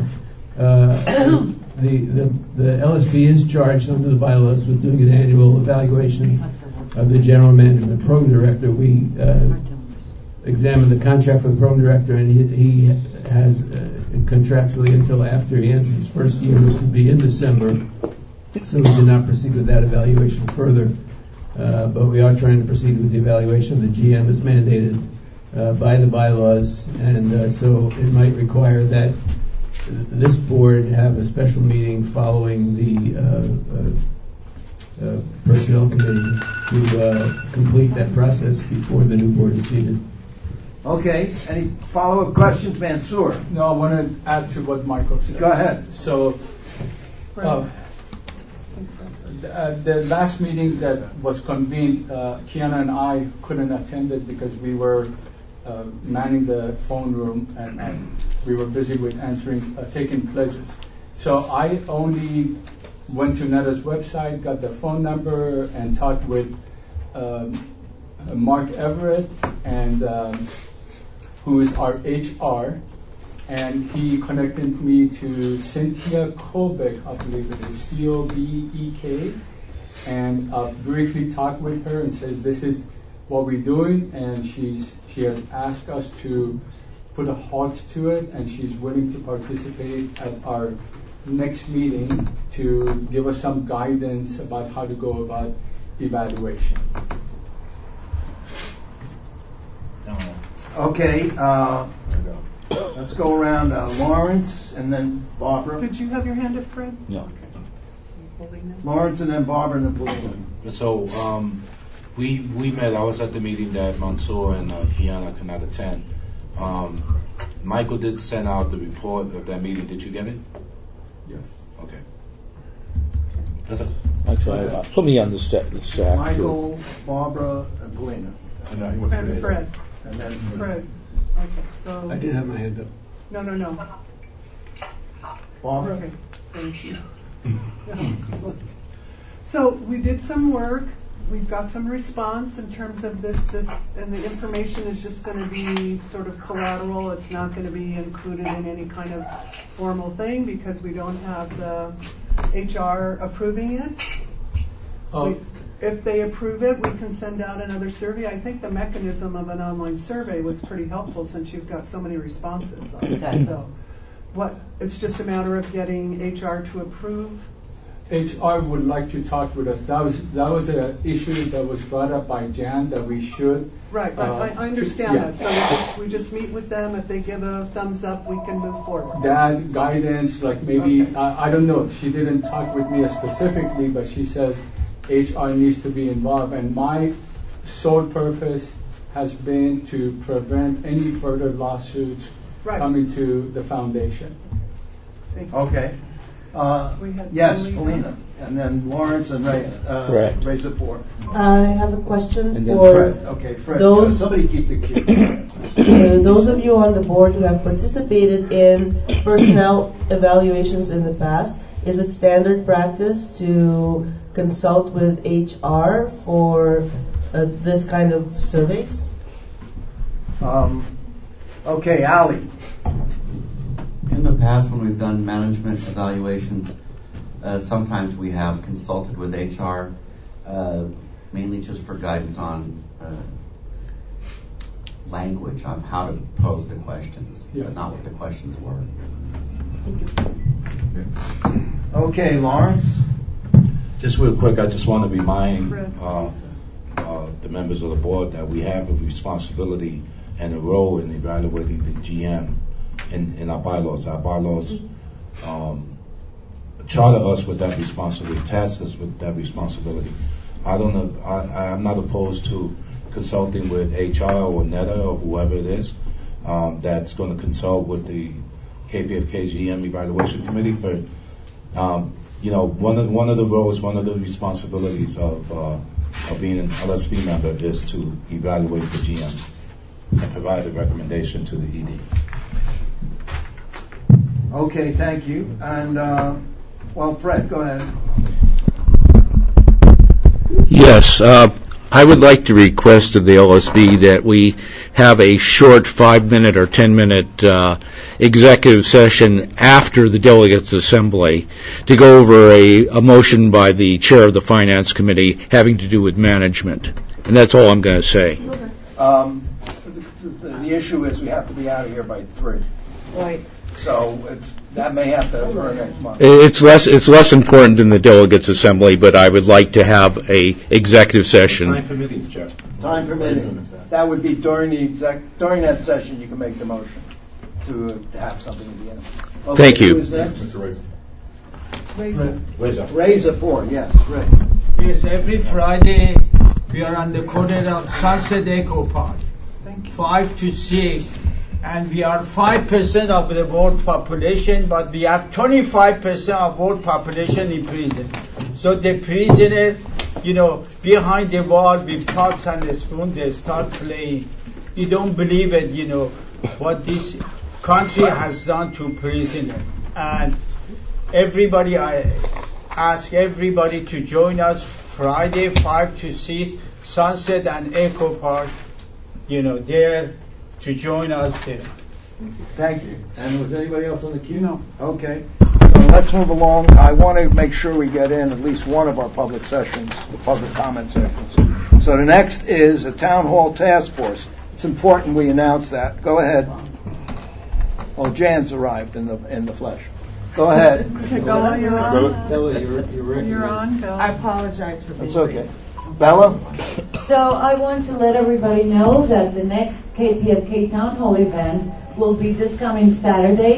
G: The LSP is charged under the bylaws with doing an annual evaluation of the general manager and the program director. We examined the contract for the program director, and he has contractually until after he ends his first year, which would be in December. So we did not proceed with that evaluation further. But we are trying to proceed with the evaluation. The GM is mandated by the bylaws, and so it might require that this board have a special meeting following the personnel committee to complete that process before the new board is seated.
A: Okay, any follow-up questions, Mansour?
E: No, I want to add to what Michael said.
A: Go ahead.
E: So, the last meeting that was convened, Kiana and I couldn't attend it because we were manning the phone room and we were busy with taking pledges. So I only went to NEDA's website, got the phone number, and talked with Mark Everett, and who is our HR, and he connected me to Cynthia Colbeck, I believe it is, Cobek, and briefly talked with her and says this is what we're doing, and she has asked us to put a halt to it, and she's willing to participate at our next meeting to give us some guidance about how to go about evaluation.
A: Okay, let's go around Lawrence and then Barbara.
F: Did you have your hand up, Fred?
L: No.
A: Lawrence and then Barbara and then Paulina.
L: So we met. I was at the meeting that Mansour and Kiana could not attend. Michael did send out the report of that meeting. Did you get it?
E: Yes.
L: Okay.
C: Actually, put me on the staff.
A: Michael, Barbara, and Paulina.
F: And Fred.
A: And then
F: Fred. Okay, so.
G: I didn't have my hand up.
F: No.
A: Barbara.
F: Okay, thank you. So we did some work. We've got some response in terms of this, and the information is just going to be sort of collateral. It's not going to be included in any kind of formal thing because we don't have the HR approving it. If they approve it, we can send out another survey. I think the mechanism of an online survey was pretty helpful since you've got so many responses on it. So it's just a matter of getting HR to approve.
E: HR would like to talk with us. That was an issue that was brought up by Jan that we should.
F: Right, I understand that. So we just meet with them. If they give a thumbs up, we can move forward.
E: That guidance, like maybe, okay. I don't know. She didn't talk with me specifically, but she says HR needs to be involved. And my sole purpose has been to prevent any further lawsuits coming to the foundation.
A: Okay. Yes, Paulina, and then Lawrence and Ray Zapor.
M: I have a question
A: and
M: for
A: Fred. Okay, Fred.
M: Those.
A: Somebody keep the key.
M: Those of you on the board who have participated in personnel evaluations in the past, is it standard practice to consult with HR for this kind of surveys?
A: Okay, Ali.
H: In the past, when we've done management evaluations, sometimes we have consulted with HR, mainly just for guidance on language, on how to pose the questions, but not what the questions were.
A: Okay, Lawrence.
L: Just real quick, I just want to remind the members of the board that we have a responsibility and a role in evaluating the GM. In our bylaws. Our bylaws charter us with that responsibility, task us with that responsibility. I don't know. I'm not opposed to consulting with HR or NEDA or whoever it is that's going to consult with the KPFK GM Evaluation Committee, but One of the roles, one of the responsibilities of being an LSB member is to evaluate the GM and provide a recommendation to the ED.
A: Okay, thank you. And, Fred, go ahead.
C: Yes, I would like to request of the LSB that we have a short 5-minute or 10-minute executive session after the delegates' assembly to go over a motion by the chair of the Finance Committee having to do with management. And that's all I'm going to say.
A: The issue is we have to be out of here by 3.
B: Right.
A: So that may have to occur next month.
C: It's less important than the delegates' assembly, but I would like to have a executive session.
L: Time permitting, Chair.
A: Time permitting. That would be during that session you can make the motion to have something at the end. Okay,
C: Thank you.
A: Who is next?
K: Mr. Reza.
A: Reza 4, yes, right.
N: Yes, every Friday we are on the corner of Sunset Echo Park, 5 to 6, and we are 5% of the world population, but we have 25% of world population in prison. So the prisoner, behind the wall with pots and a spoon, they start playing. You don't believe it, what this country has done to prisoner. And I ask everybody to join us Friday 5 to 6, Sunset and Echo Park, there to join us there.
A: Thank you. And was anybody else on the queue?
F: No.
A: Okay. So let's move along. I want to make sure we get in at least one of our public sessions, the public comment sessions. So the next is a town hall task force. It's important we announce that. Go ahead. Oh, Jan's arrived in the flesh. Go ahead.
F: Okay, Bella, you're on.
G: Bella, you're
F: on, Bella.
O: I apologize for being
A: It's okay. Bella?
B: So I want to let everybody know that the next KPFK Town Hall event will be this coming Saturday.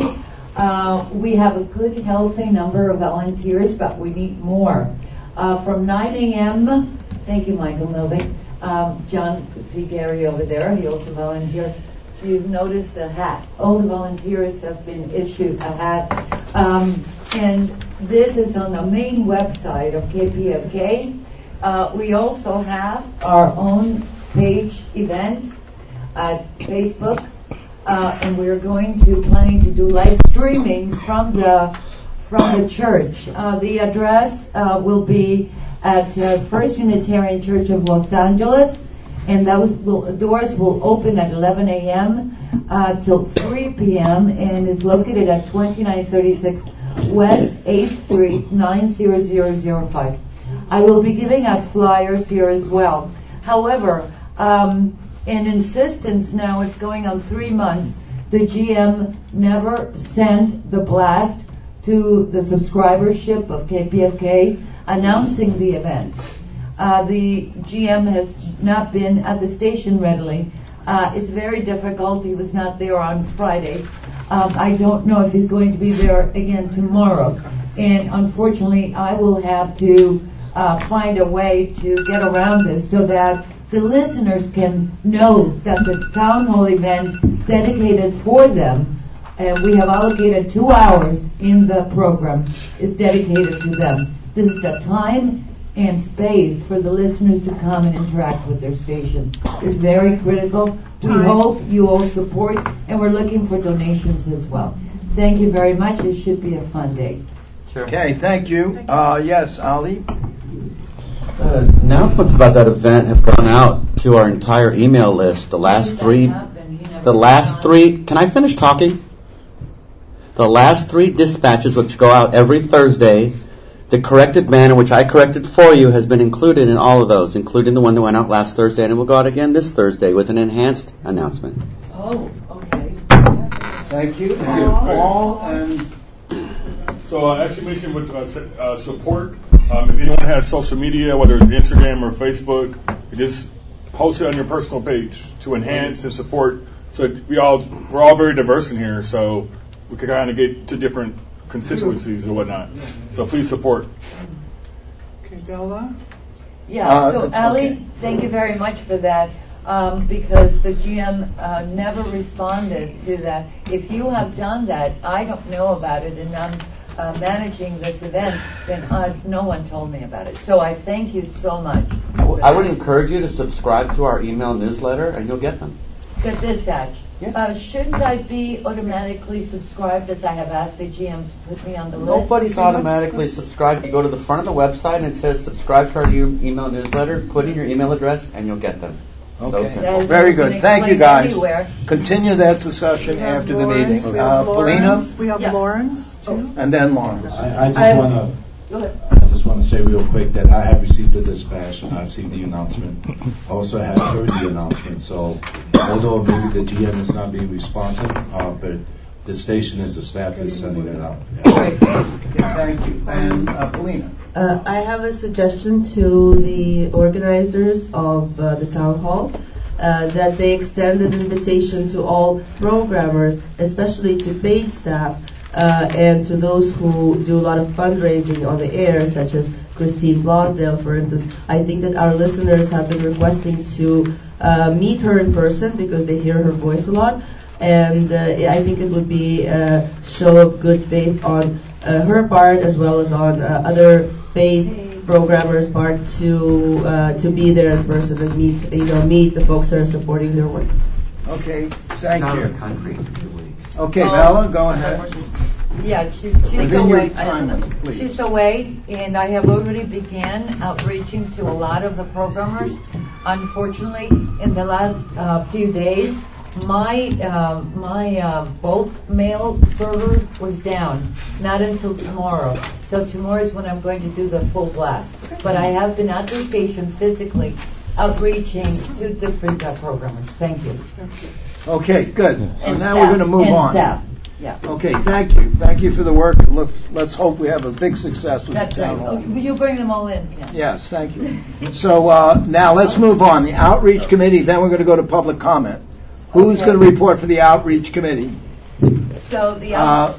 B: We have a good, healthy number of volunteers, but we need more. From 9 a.m., thank you, Michael Novik, John P. Gary over there, he also volunteered. You've noticed the hat. All the volunteers have been issued a hat. And this is on the main website of KPFK. We also have our own page event at Facebook, and we're planning to do live streaming from the church. The address will be at First Unitarian Church of Los Angeles, and doors will open at 11 a.m. Till 3 p.m. and is located at 2936 West 8th Street, 90005. I will be giving out flyers here as well. However, in insistence now, it's going on 3 months, the GM never sent the blast to the subscribership of KPFK announcing the event. The GM has not been at the station readily. It's very difficult. He was not there on Friday. I don't know if he's going to be there again tomorrow. And unfortunately, I will have to find a way to get around this so that the listeners can know that the town hall event dedicated for them, and we have allocated 2 hours in the program, is dedicated to them. This is the time and space for the listeners to come and interact with their station. It's very critical. We hope you all support, and we're looking for donations as well. Thank you very much. It should be a fun day.
A: Okay, thank you. Yes, Ali?
H: Announcements about that event have gone out to our entire email list. The last three, can I finish talking? The last 3 dispatches, which go out every Thursday, the corrected manner, which I corrected for you, has been included in all of those, including the one that went out last Thursday, and it will go out again this Thursday with an enhanced announcement.
B: Oh, okay.
A: Thank you. Paul and...
K: So estimation with support. If anyone has social media, whether it's Instagram or Facebook, you just post it on your personal page to enhance and support. So we're all very diverse in here, so we can kind of get to different constituencies or whatnot. So please support.
F: Okay, Bella?
B: Yeah, so Ali, thank you very much for that, because the GM never responded to that. If you have done that, I don't know about it, and managing this event, then no one told me about it. So I thank you so much.
H: I would encourage you to subscribe to our email newsletter, and you'll get them.
B: The dispatch.
H: Yeah.
B: Shouldn't I be automatically subscribed, as I have asked the GM to put me on the list?
H: Nobody's automatically subscribed. You go to the front of the website and it says subscribe to our email newsletter, put in your email address, and you'll get them. So
A: Okay.
H: simple.
A: Very good. Thank you, guys.
B: Anywhere.
A: Continue that discussion
F: We have
A: after the
F: Lawrence,
A: meeting.
F: we have
A: Polina,
F: Lawrence, we have Lawrence, too.
A: and then Lawrence.
L: I just want to say real quick that I have received the dispatch and I've seen the announcement. I also have heard the announcement. So although maybe the GM is not being responsive, but the station as a staff is sending it out.
A: Okay, thank you. And Polina.
M: I have a suggestion to the organizers of the town hall that they extend an invitation to all programmers, especially to paid staff, and to those who do a lot of fundraising on the air, such as Christine Blosdale, for instance. I think that our listeners have been requesting to meet her in person because they hear her voice a lot, and I think it would be a show of good faith on her part as well as on other paid programmers' part to be there in person and meet the folks that are supporting their work.
A: Okay, thank
H: Out
A: you.
H: of the country in 2 weeks.
A: Okay, Bella, go ahead.
B: Yeah, she's
A: Within your
B: away.
A: time limit, please.
B: She's away, and I have already began outreaching to a lot of the programmers. Unfortunately, in the last few days, my bulk mail server was down. Not until tomorrow. So tomorrow is when I'm going to do the full blast. But I have been at the station physically outreaching to different programmers. Thank you.
A: Okay, good.
B: And
A: Now
B: staff.
A: we're going to move
B: And
A: on.
B: staff. Yeah.
A: Okay, thank you. Thank you for the work. Let's hope we have a big success with
B: That's
A: the
B: right.
A: town hall.
B: Okay, you bring them all in. Yeah.
A: Yes, thank you. So now let's move on. The outreach committee, then we're going to go to public comment. Who's going to report for the outreach committee?
B: So the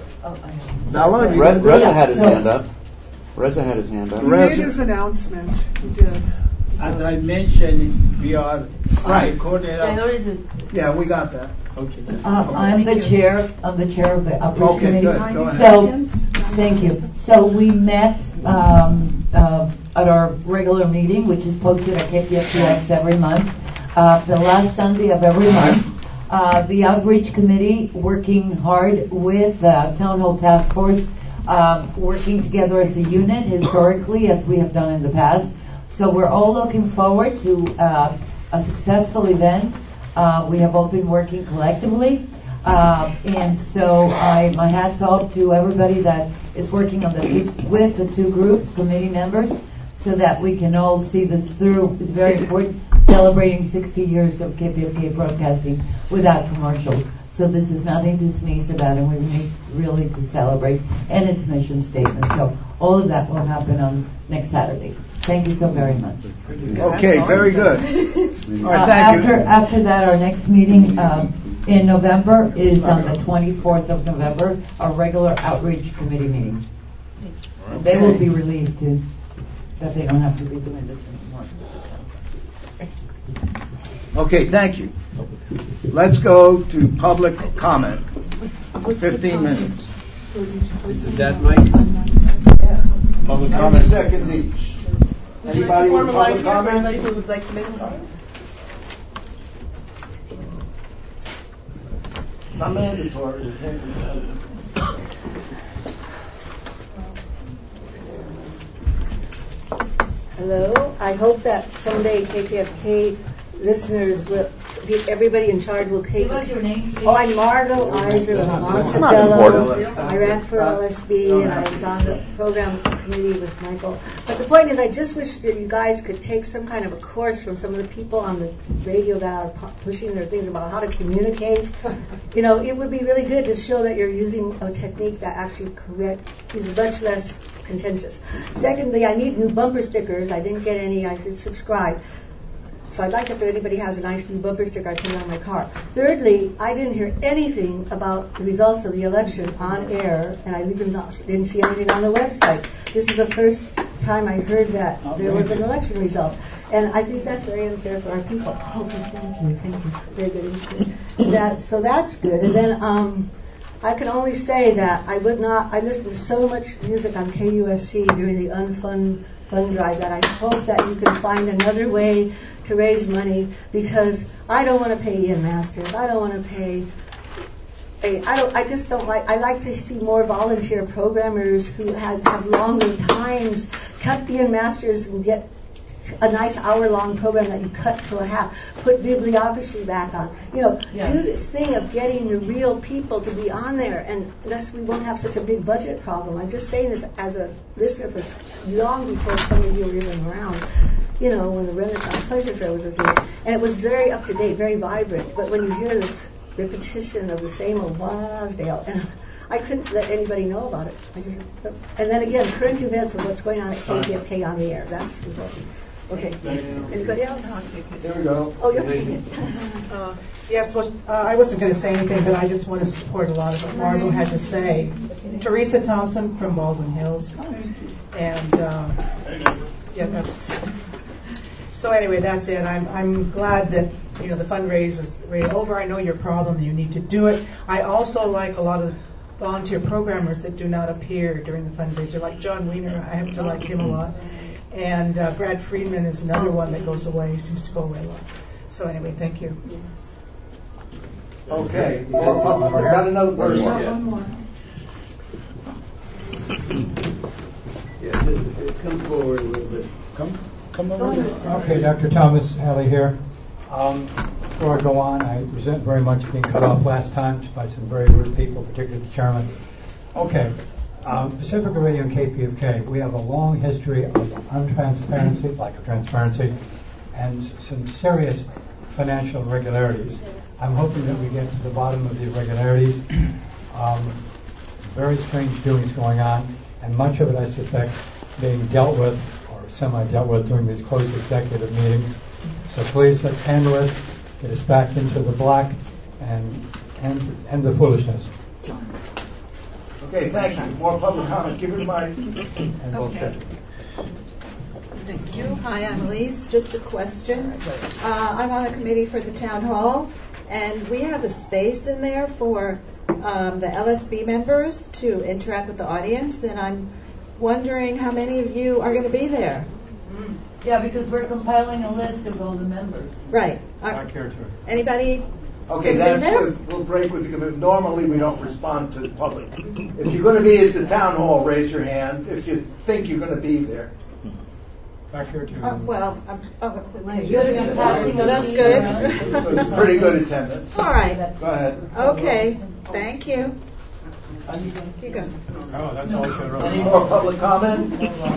A: Bella, you
H: Reza
A: gonna do it?
H: had his hand up. Reza had his hand up.
F: He made his announcement. He did.
N: As I mentioned, we are
A: Right.
N: recorded.
A: Yeah, we got that.
N: Okay.
B: I'm the chair. I'm the chair of the outreach
A: Okay,
B: committee.
A: good. Go ahead.
B: So, thank you. So we met at our regular meeting, which is posted at KPFTX every month, the last Sunday of every month. The outreach committee working hard with the town hall task force, working together as a unit historically, as we have done in the past. So we're all looking forward to a successful event. We have all been working collectively, and so my hats off to everybody that is working on with the two groups, committee members, so that we can all see this through. It's very important, celebrating 60 years of KPFK broadcasting without commercials. So this is nothing to sneeze about, and we need really to celebrate, and its mission statement. So all of that will happen on next Saturday. Thank you so very much.
A: Okay, very good. All right, thank you.
B: After that, our next meeting in November is on the 24th of November, our regular outreach committee meeting. They will be relieved too, that they don't have to be doing this anymore.
A: Okay, thank you. Let's go to public comment. 15 minutes.
G: Is that Mike?
A: Public comment, seconds each. Anybody with public comment?
I: Anybody who would like to make a comment?
A: Not mandatory.
O: Hello. I hope that someday KPFK listeners will, everybody in charge will take.
B: Give us your name, please.
O: Oh, I'm Margot Iser of Monticello. I ran for LSB and I was on the program committee with Michael. But the point is, I just wish that you guys could take some kind of a course from some of the people on the radio that are pushing their things about how to communicate. You know, it would be really good to show that you're using a technique that actually is much less contentious. Secondly, I need new bumper stickers. I didn't get any. I should subscribe. So I'd like if anybody has a nice new bumper sticker, I put it on my car. Thirdly, I didn't hear anything about the results of the election on air, and I even didn't see anything on the website. This is the first time I heard that there was an election result. And I think that's very unfair for our people. Okay, thank you. Very good. So that's good. And then I can only say that I listened to so much music on KUSC during the Unfund Fund Drive that I hope that you can find another way to raise money, because I don't want to pay Ian Masters. I don't want to pay. I just don't like. I like to see more volunteer programmers who have longer times. Cut Ian Masters and get a nice hour-long program that you cut to a half. Put bibliography back on. Do this thing of getting the real people to be on there, and thus we won't have such a big budget problem. I'm just saying this as a listener for long before some of you were even around. When the Renaissance Pleasure Fair was a thing, and it was very up to date, very vibrant. But when you hear this repetition of the same old Wasdale, and I couldn't let anybody know about it. And then again, current events of what's going on at KPFK on the air. That's important. Okay. Anybody else?
A: There we go.
O: Oh, you'll take it.
P: Yes, well, I wasn't going to say anything, but I just want to support a lot of what Margot had to say. Teresa Thompson from Baldwin Hills. And, that's... So anyway, that's it. I'm glad that, the fundraise is really over. I know your problem and you need to do it. I also like a lot of volunteer programmers that do not appear during the fundraiser, like John Wiener. I happen to like him a lot. And Brad Friedman is another one that goes away, seems to go away a lot. So anyway, thank you.
A: Okay. We got another person.
P: One more.
Q: Come forward a little bit.
A: Come over.
Q: Okay, Dr. Thomas Halley here. Before I go on, I resent very much being cut off last time by some very rude people, particularly the chairman. Okay. Pacifica Radio and KPFK, we have a long history of untransparency, lack of transparency, and some serious financial irregularities. I'm hoping that we get to the bottom of the irregularities. Very strange doings going on, and much of it, I suspect, being dealt with or semi-dealt with during these closed executive meetings. So please, let's handle this, get us back into the black, and end the foolishness.
A: Okay, thank you. More public comment. Give it a mic.
Q: And we'll check.
R: Thank you. Hi, I'm Elise. Just a question. I'm on the committee for the town hall, and we have a space in there for the LSB members to interact with the audience, and I'm wondering how many of you are going to be there.
B: Yeah, because we're compiling a list of all the members.
R: Right. Anybody?
A: Okay, we'll break with the committee. Normally, we don't respond to the public. If you're going to be at the town hall, raise your hand. If you think you're going to be there.
Q: Back here too.
R: So that's good.
A: Pretty good attendance.
R: All right.
A: Go ahead.
R: Okay. Thank you. Keep going.
Q: Oh, that's all.
A: Any more public comment?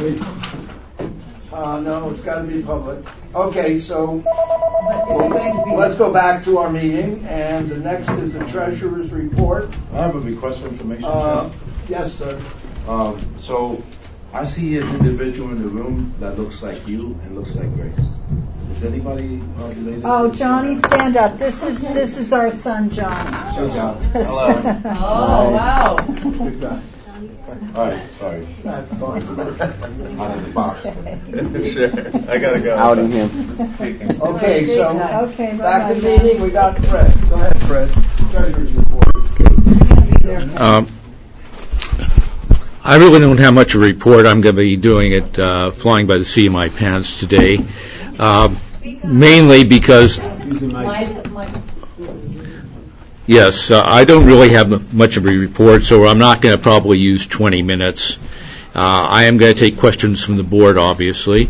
A: No, it's got to be public. Okay, so let's go back to our meeting, and the next is the treasurer's report.
L: I have a request for information.
A: Yes, sir.
L: So I see an individual in the room that looks like you and looks like Grace. Is anybody related?
O: Oh, Johnny, stand up. This is our son, Johnny.
L: Hello.
B: Oh, wow.
A: Good guy.
L: All right, sorry.
A: That's fun.
L: Out of the box.
S: Sure. I gotta go.
H: Outing him.
A: Okay, so
O: Okay,
A: back to the meeting. We got Fred. Go ahead, Fred. Treasurer's report.
C: I really don't have much of a report. I'm going to be doing it flying by the seat of my pants today, mainly because yes, I don't really have much of a report, so I'm not going to probably use 20 minutes. I am going to take questions from the board, obviously.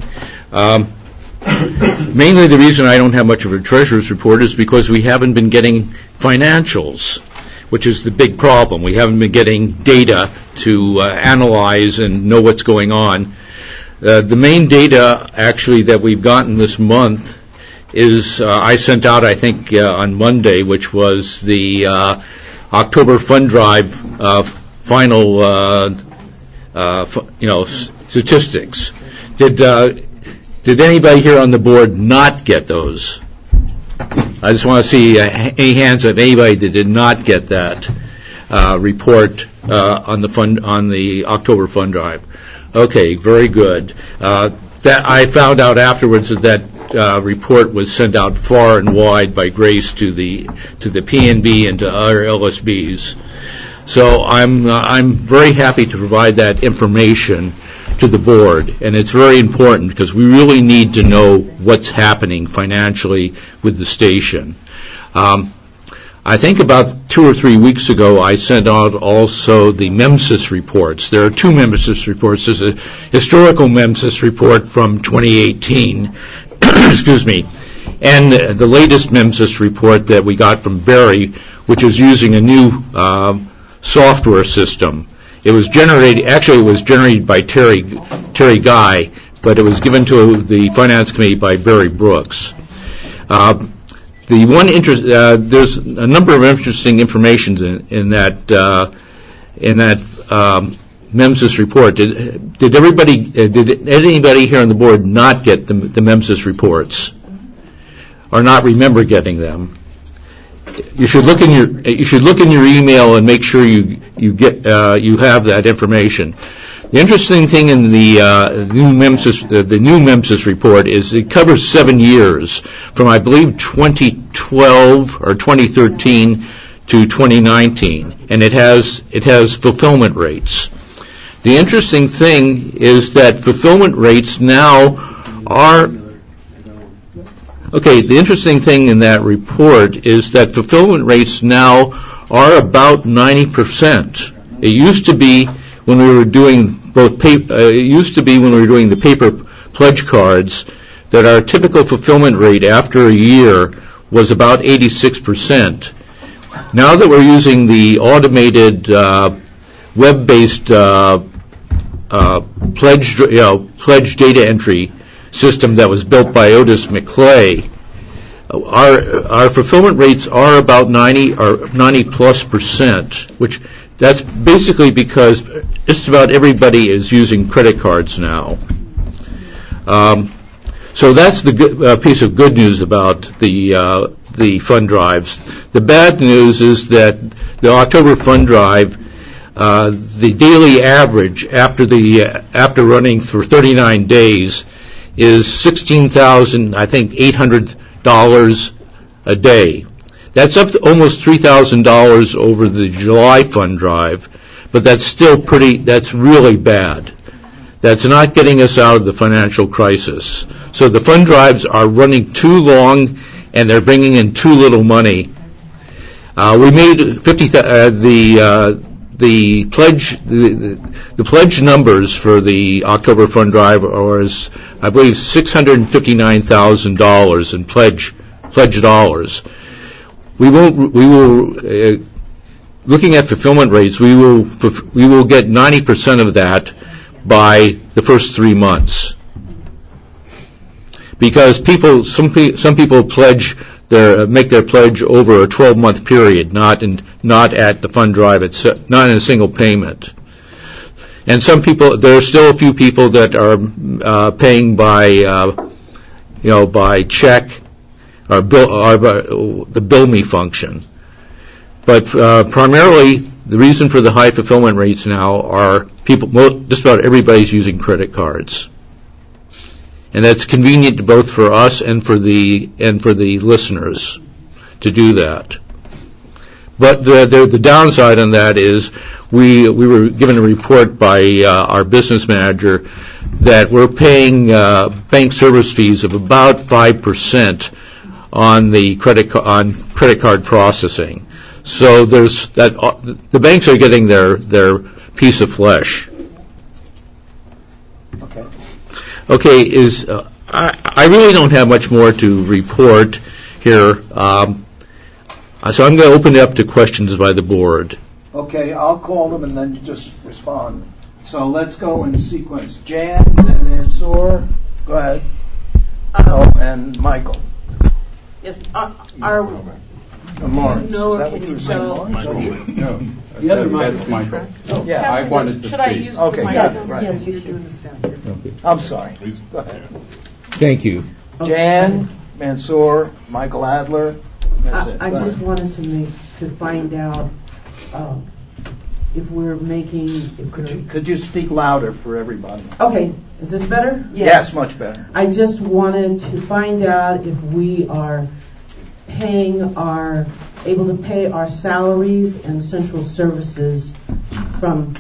C: Mainly the reason I don't have much of a treasurer's report is because we haven't been getting financials, which is the big problem. We haven't been getting data to analyze and know what's going on. The main data, actually, that we've gotten this month is I sent out, I think, on Monday, which was the October fund drive final, statistics. Did anybody here on the board not get those? I just want to see any hands of anybody that did not get that report on the October fund drive. Okay, very good. That I found out afterwards that report was sent out far and wide by Grace to the PNB and to other LSBs. So I'm very happy to provide that information to the board, and it's very important because we really need to know what's happening financially with the station. I think about 2 or 3 weeks ago, I sent out also the MEMSIS reports. There are 2 MEMSIS reports. There's a historical MEMSIS report from 2018, excuse me, and the latest MEMSIS report that we got from Barry, which is using a new software system. It was generated by Terry Guy, but it was given to the Finance Committee by Barry Brooks. There's a number of interesting information in that MEMSIS report. Did anybody here on the board not get the MEMSIS reports, or not remember getting them? You should look in your email and make sure you have that information. The interesting thing in the new MEMSIS report is it covers 7 years, from I believe 2012 or 2013 to 2019, and it has fulfillment rates. The interesting thing is that fulfillment rates now are the interesting thing in that report is that fulfillment rates now are about 90%. It used to be when we were doing the paper pledge cards that our typical fulfillment rate after a year was about 86%. Now that we're using the automated web-based pledge data entry system that was built by Otis McClay, our fulfillment rates are about 90+%, which that's basically because just about everybody is using credit cards now. So that's the piece of good news about the fund drives. The bad news is that the October fund drive, the daily average after running for 39 days is $16,800 a day. That's up to almost $3,000 over the July fund drive, but that's really bad. That's not getting us out of the financial crisis. So the fund drives are running too long, and they're bringing in too little money. We made the pledge numbers for the October fund drive was, I believe, $659,000 in pledge dollars. We will looking at fulfillment rates, we will get 90% of that by the first 3 months, because some people make their pledge over a 12-month period, not at the fund drive itself, not in a single payment. And there are still a few people that are paying by check or the bill me function. But primarily, the reason for the high fulfillment rates now are just about everybody's using credit cards, and that's convenient both for us and for the listeners to do that. But the downside on that is we were given a report by our business manager that we're paying bank service fees of about 5% on the credit card processing. So the banks are getting their piece of flesh. Okay. I really don't have much more to report here. So I'm going to open it up to questions by the board.
A: Okay, I'll call them and then you just respond. So let's go in sequence. Jan, then Mansour. Go ahead. And Michael.
P: Yes.
A: Lauren.
P: No,
A: Is that what you were saying, Lauren?
D: No. The other that's Michael.
A: Oh, yeah.
D: I wanted to
P: Should I
D: speak.
P: use
A: Okay,
P: the
A: yes,
P: mic?
A: right.
P: Yes, you're doing the stuff.
C: Okay.
A: I'm sorry. Go ahead.
C: Thank you.
A: Jan, Mansour, Michael Adler. That's it.
T: I
A: Go
T: just
A: ahead.
T: wanted to find out if we're making.
A: Could you speak louder for everybody?
T: Okay, is this better?
A: Yes, much better.
T: I just wanted to find out if we are paying our able to pay our salaries and central services from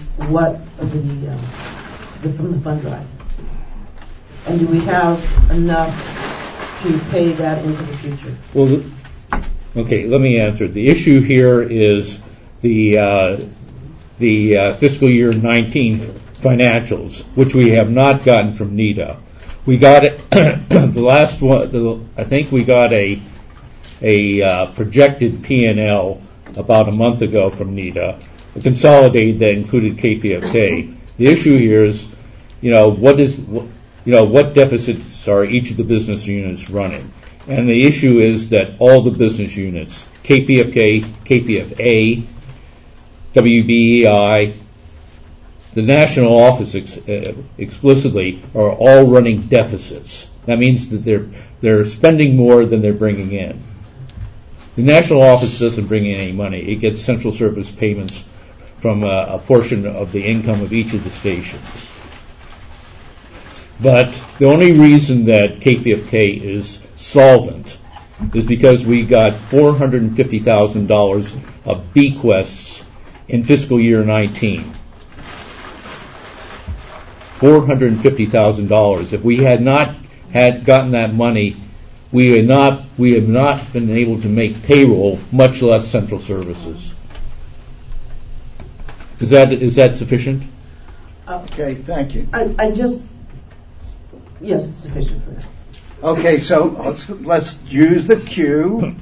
T: from the fund drive? And do we have enough to pay that into the future?
C: Well, okay, let me answer. The issue here is the fiscal year 19 financials, which we have not gotten from NITA. We got it. The last one, I think we got a projected P&L about a month ago from NITA, a consolidated that included KPFK. The issue here is, what deficits are each of the business units running? And the issue is that all the business units, KPFK, KPFA, WBEI, the national office explicitly are all running deficits. That means that they're spending more than they're bringing in. The national office doesn't bring in any money. It gets central service payments from a portion of the income of each of the stations. But the only reason that KPFK is solvent is because we got $450,000 of bequests in fiscal year 19. $450,000. If we had not gotten that money, we have not been able to make payroll, much less central services. Is that sufficient?
A: Okay, thank you.
T: Yes, it's sufficient for now.
A: Okay, so let's use the cue.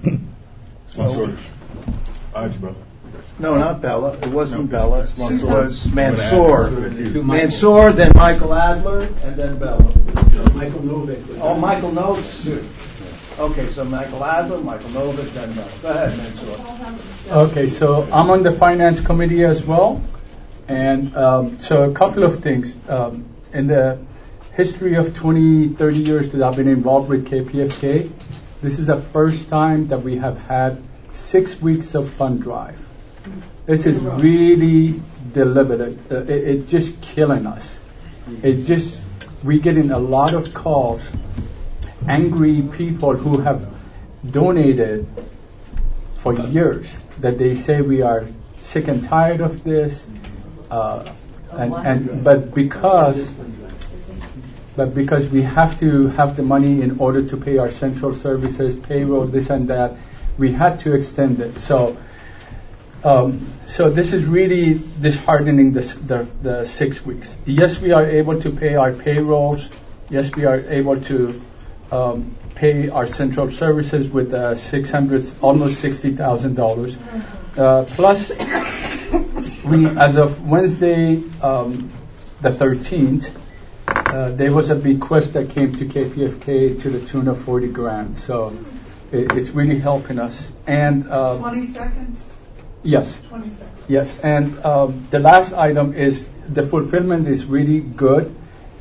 A: No, not Bella. It wasn't Bella. It was Mansour. Mansour, then Michael Adler, and then Bella.
G: Michael Novick.
A: Oh, Michael Novick. Okay, so Michael Adler, Michael Novick, then Bella. Go ahead, Mansour.
E: Okay, so I'm on the finance committee as well. And so a couple of things. In the history of 20, 30 years that I've been involved with KPFK, this is the first time that we have had 6 weeks of fund drive. This is really deliberate. It's just killing us. We getting a lot of calls, angry people who have donated for years, that they say we are sick and tired of this, but because we have to have the money in order to pay our central services, payroll, this and that, we had to extend it. So this is really disheartening, the 6 weeks. Yes, we are able to pay our payrolls. Yes, we are able to pay our central services with almost $60,000. Plus, we, as of Wednesday, the 13th, there was a bequest that came to KPFK to the tune of $40,000. So it's really helping us. And
F: 20 seconds.
E: Yes.
F: 20 seconds.
E: Yes, and the last item is the fulfillment is really good.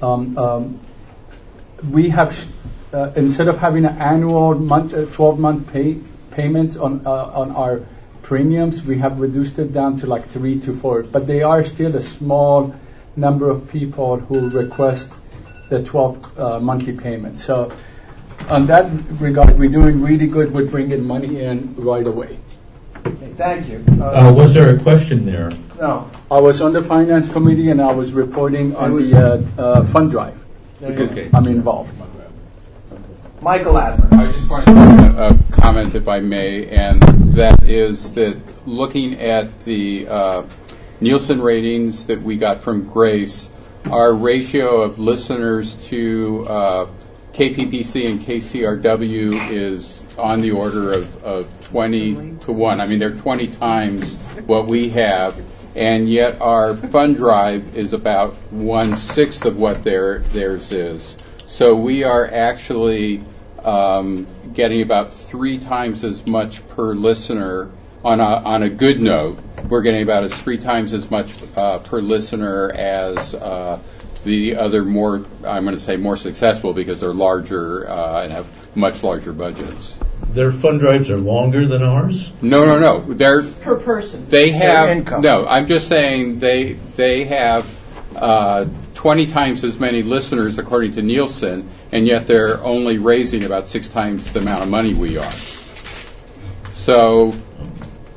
E: We have, instead of having an annual 12-month payment on our premiums, we have reduced it down to like 3 to 4. But they are still a small number of people who request the 12 monthly payment. So on that regard, we're doing really good with bringing money in right away.
A: Okay, thank you.
C: Was there a question there?
A: No.
E: I was on the finance committee and I was reporting on the fund drive because I'm involved.
A: Michael Adler.
D: I just wanted to make a comment, if I may, and that is that looking at the Nielsen ratings that we got from Grace, our ratio of listeners to KPPC and KCRW is on the order of 20 to 1. I mean, they're 20 times what we have, and yet our fund drive is about 1/6 of what theirs is. So we are actually getting about 3 times as much per listener. On a good note, we're getting about 3 times as much per listener as the other more, I'm going to say more successful because they're larger and have much larger budgets.
C: Their fund drives are longer than ours?
D: No. They're
P: per person.
D: They have
A: income.
D: No. I'm just saying they have 20 times as many listeners according to Nielsen, and yet they're only raising about 6 times the amount of money we are. So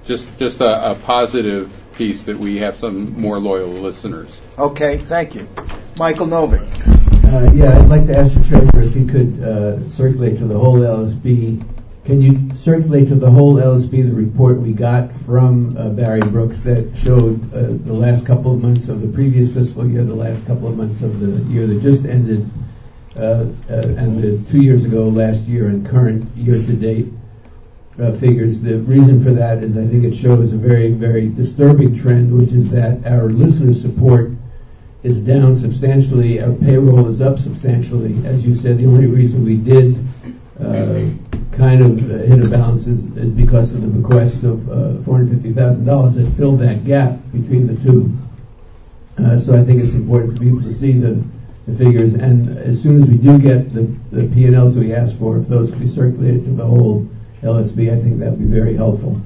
D: just a positive piece that we have some more loyal listeners.
A: Okay, thank you. Michael Novick.
G: Yeah, I'd like to ask the treasurer if he could circulate to the whole LSB. Can you circulate to the whole LSB the report we got from Barry Brooks that showed the last couple of months of the previous fiscal year, the last couple of months of the year that just ended, and the 2 years ago, last year, and current year-to-date figures? The reason for that is I think it shows a very, very disturbing trend, which is that our listener support is down substantially. Our payroll is up substantially. As you said, the only reason we did kind of hit a balance is because of the bequests of $450,000 that filled that gap between the two. So I think it's important for people to see the figures, and as soon as we do get the P&Ls we asked for, if those can be circulated to the whole LSB, I think that would be very helpful.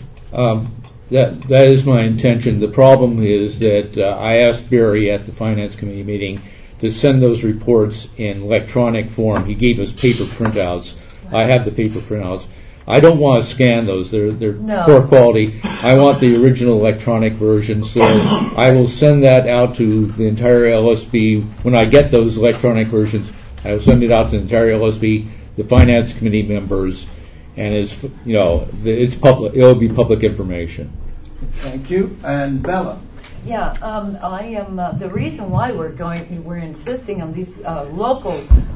C: That is my intention. The problem is that I asked Barry at the Finance Committee meeting to send those reports in electronic form. He gave us paper printouts. I have the paper printouts. I don't want to scan those. They're poor quality. I want the original electronic version, so I will send that out to the entire LSB. When I get those electronic versions, I will send it out to the entire LSB, the Finance Committee members, and it's public. It'll be public information.
A: Thank you. And Bella.
B: Yeah, I am. The reason why we're insisting on these local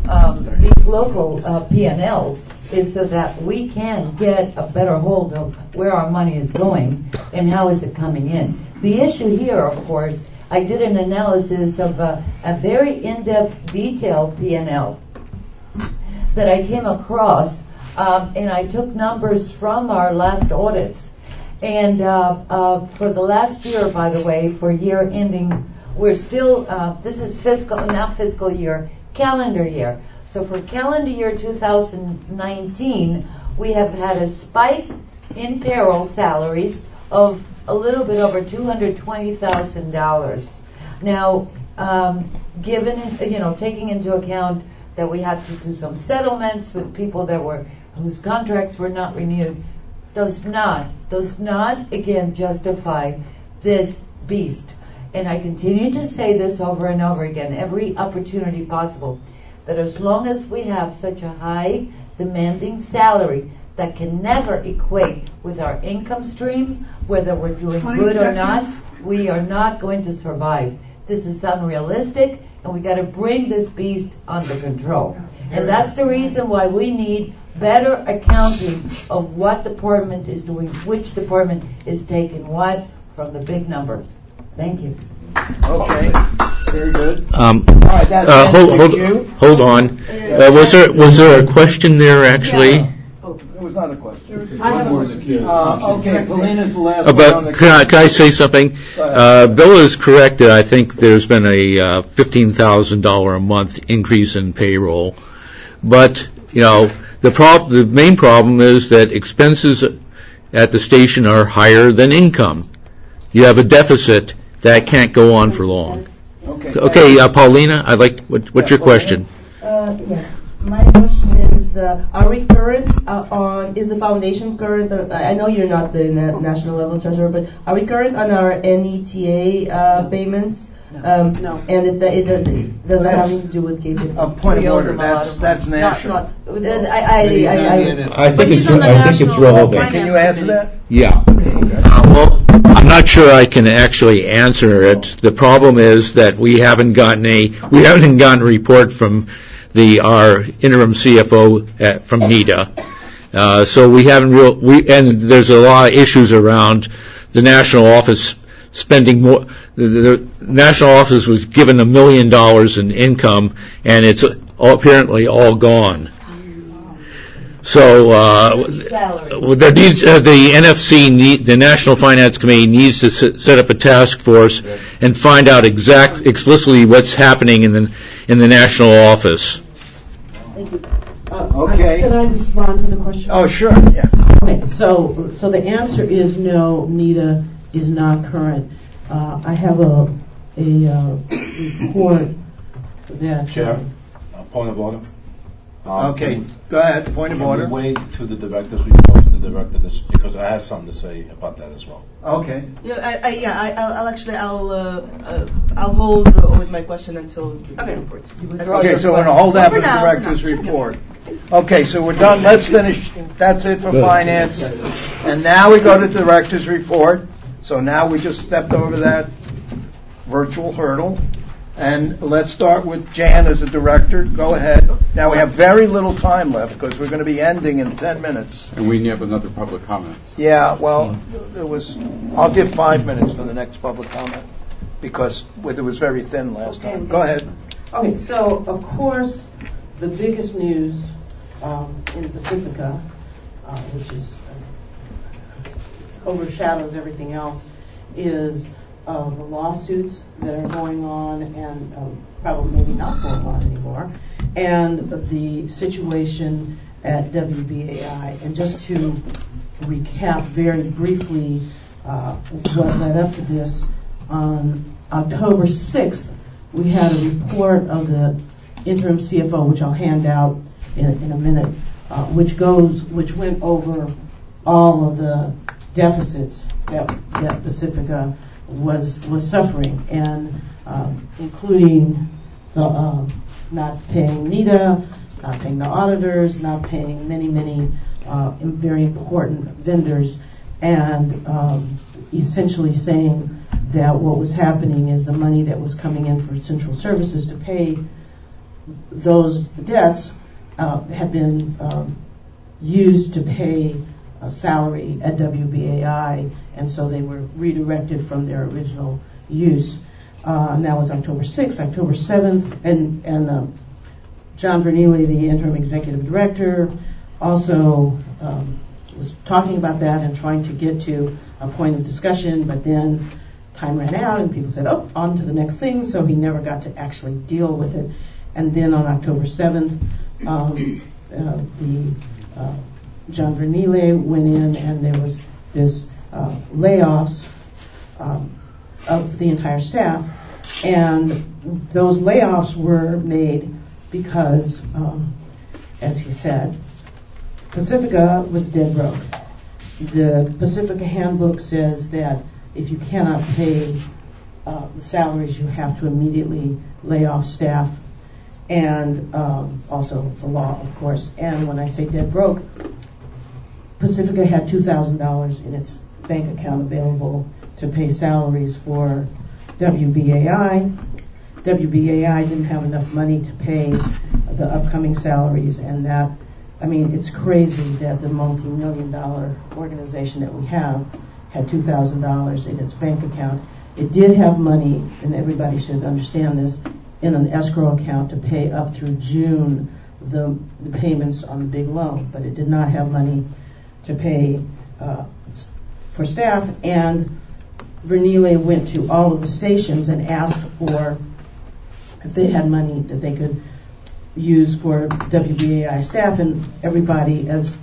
B: P&Ls is so that we can get a better hold of where our money is going and how is it coming in. The issue here, of course, I did an analysis of a very in-depth, detailed P&L that I came across, and I took numbers from our last audits. And for the last year, by the way, for year ending, we're still, this is not fiscal year, calendar year. So for calendar year 2019, we have had a spike in payroll salaries of a little bit over $220,000. Now, given, taking into account that we had to do some settlements with people whose contracts were not renewed, does not again justify this beast. And I continue to say this over and over again, every opportunity possible, that as long as we have such a high demanding salary that can never equate with our income stream, whether we're doing good or not, we are not going to survive. This is unrealistic, and we got to bring this beast under control. And that's the reason why we need better accounting of what department is doing, which department is taking what from the big numbers. Thank you.
A: Okay. Very good.
C: Hold on. Was there a question there actually?
A: Yeah. Oh, there was not a question. I have a question. Okay, Paulina's the last one on the
C: can I say something? Bill is correct that I think there's been a $15,000 a month increase in payroll, but the main problem is that expenses at the station are higher than income. You have a deficit that can't go on for long. Okay, Paulina, what's your question?
M: My question is, are we current is the foundation current? I know you're not the national level treasurer, but are we current on our NETA payments? No. And if it does that have anything to do with KPK?
A: Point of order. That's national.
C: I think it's relevant.
A: Can you answer that?
C: Yeah. Well, I'm not sure I can actually answer it. The problem is that we haven't gotten a report from our interim CFO from NETA. So we haven't and there's a lot of issues around the national office spending more. The national office was given $1 million in income, and it's apparently all gone. So the NFC, the National Finance Committee, needs to set up a task force and find out explicitly what's happening in the national office.
M: Thank you.
A: Okay.
T: Can I respond to the question?
A: Oh, sure. Yeah.
T: Okay. So the answer is no. NETA is not current. I have a report that.
L: Chair, point of order.
A: Okay, go ahead. Point of
L: Can
A: order.
L: we wait to the director's report for the director because I have something to say about that as well.
A: Okay.
I: I'll hold with my question until the reports.
A: Okay, so we're going to hold that for the director's report. Okay, so we're done. Let's finish. That's it for finance. And now we go to director's report. So now we just stepped over that virtual hurdle. And let's start with Jan as a director. Go ahead. Now we have very little time left because we're going to be ending in 10 minutes.
D: And we have another public comments.
A: Yeah, well, I'll give 5 minutes for the next public comment because it was very thin last time. Go ahead.
T: Okay, so of course the biggest news in Pacifica, which is overshadows everything else, is the lawsuits that are going on and probably maybe not going on anymore, and the situation at WBAI. And just to recap very briefly what led up to this, on October 6th, we had a report of the interim CFO, which I'll hand out in a minute, which went over all of the deficits that Pacifica was suffering, and including the not paying NITA, not paying the auditors, not paying many very important vendors, and essentially saying that what was happening is the money that was coming in for central services to pay those debts had been used to pay salary at WBAI, and so they were redirected from their original use. And that was October 6th. October 7th, and John Vernile, the interim executive director, also was talking about that and trying to get to a point of discussion, but then time ran out and people said, oh, on to the next thing, so he never got to actually deal with it. And then on October 7th, John Vernile went in and there was this layoffs of the entire staff, and those layoffs were made because, as he said, Pacifica was dead broke. The Pacifica handbook says that if you cannot pay the salaries, you have to immediately lay off staff, and also it's a law, of course. And when I say dead broke, Pacifica had $2,000 in its bank account available to pay salaries for WBAI. WBAI didn't have enough money to pay the upcoming salaries, and that, I mean, it's crazy that the multi-million-dollar organization that we have had $2,000 in its bank account. It did have money, and everybody should understand this, in an escrow account to pay up through June the payments on the big loan, but it did not have money to pay for staff. And Vernile went to all of the stations and asked for if they had money that they could use for WBAI staff, and everybody, as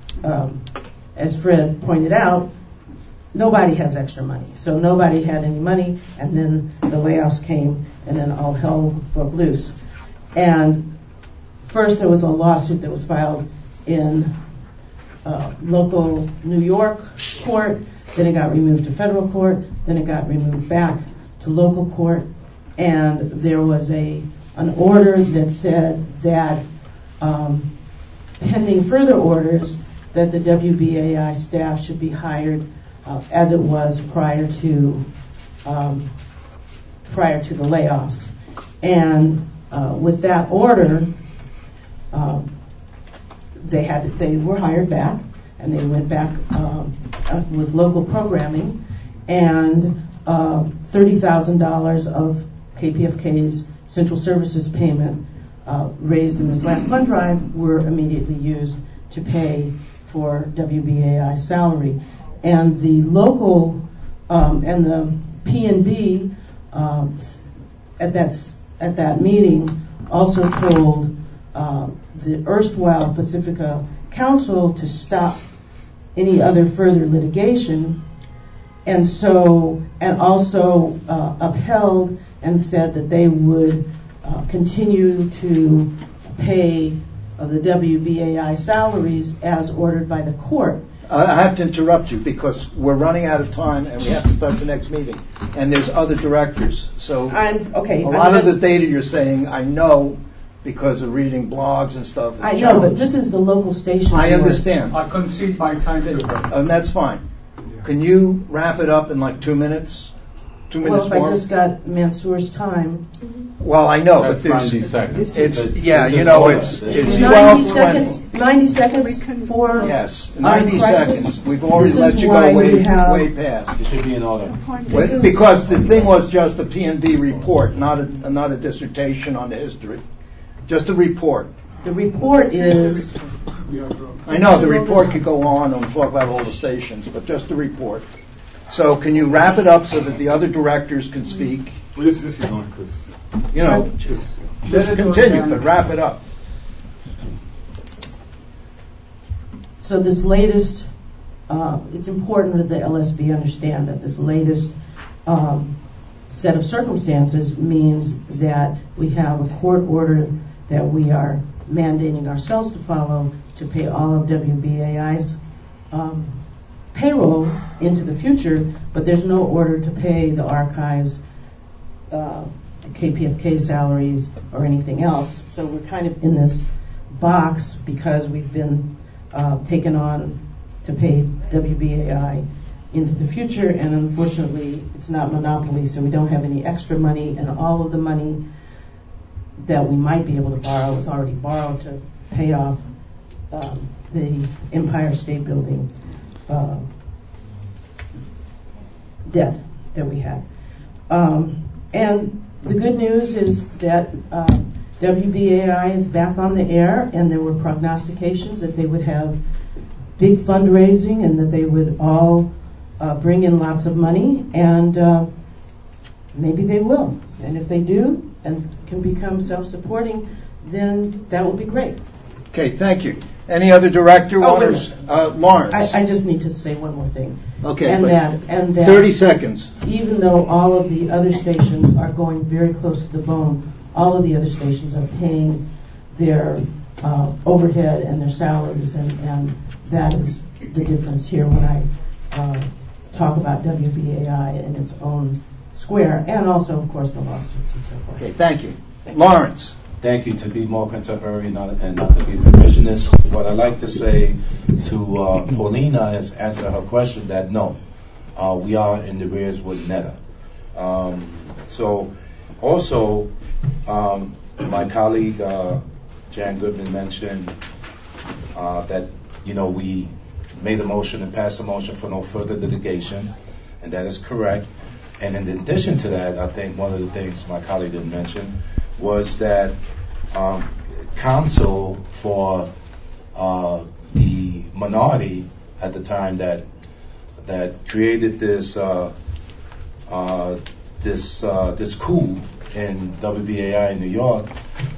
T: Fred pointed out, nobody has extra money. So nobody had any money, and then the layoffs came, and then all hell broke loose. And first there was a lawsuit that was filed in local New York court, then it got removed to federal court, then it got removed back to local court, and there was an order that said that pending further orders that the WBAI staff should be hired as it was prior to the layoffs. And with that order, they were hired back, and they went back with local programming, and $30,000 of KPFK's central services payment raised in this last fund drive were immediately used to pay for WBAI salary. And the local and the P&B at that meeting also told the erstwhile Pacifica Council to stop any other further litigation, and also upheld and said that they would continue to pay of the WBAI salaries as ordered by the court.
A: I have to interrupt you because we're running out of time and we have to start the next meeting. And there's other directors. So
T: a
A: lot of the data you're saying, I know because of reading blogs and stuff.
T: I know, but this is the local station.
A: I understand.
E: I concede my time to her.
A: And that's fine. Can you wrap it up in like 2 minutes? 2 minutes
T: Well, if
A: more?
T: I just got Mansour's time.
A: Well, I know, but there's
D: 90 seconds.
A: It's
D: It's
T: 90 seconds. 90 seconds for
A: yes, 90
T: crisis.
A: seconds. We've already
T: This
A: let
T: is
A: you
T: why
A: go
T: we have-
A: way past.
L: It should be in order.
A: Because the thing was just a P&B report, not a dissertation on the history. Just a report.
T: The report is.
A: I know the report could go on and talk about all the stations, but just a report. So can you wrap it up so that the other directors can speak?
K: Well, this is going, Chris.
A: You know, just continue, but wrap it up.
T: So this latest, it's important that the LSB understand that this latest set of circumstances means that we have a court order that we are mandating ourselves to follow to pay all of WBAI's payroll into the future, but there's no order to pay the archives, the KPFK salaries, or anything else. So we're kind of in this box because we've been taken on to pay WBAI into the future, and unfortunately it's not monopoly, so we don't have any extra money, and all of the money that we might be able to borrow is already borrowed to pay off the Empire State Building debt that we had. And the good news is that WBAI is back on the air, and there were prognostications that they would have big fundraising and that they would all bring in lots of money, and maybe they will. And if they do and can become self-supporting, then that would be great.
A: Okay, thank you. Any other director? Lawrence.
T: I just need to say one more thing.
A: Okay,
T: and
A: but
T: that
A: 30 seconds.
T: Even though all of the other stations are going very close to the bone, all of the other stations are paying their overhead and their salaries, and that is the difference here when I talk about WBAI in its own square, and also, of course, the lawsuits and so forth.
A: Okay, thank you. Lawrence.
L: Thank you. To be more contemporary and not to be revisionist, what I'd like to say to Paulina is answer her question that no, we are in the rears with NEDA. So also, my colleague Jan Goodman mentioned that we made a motion and passed a motion for no further litigation, and that is correct. And in addition to that, I think one of the things my colleague didn't mention was that counsel for the minority at the time that created this coup in WBAI in New York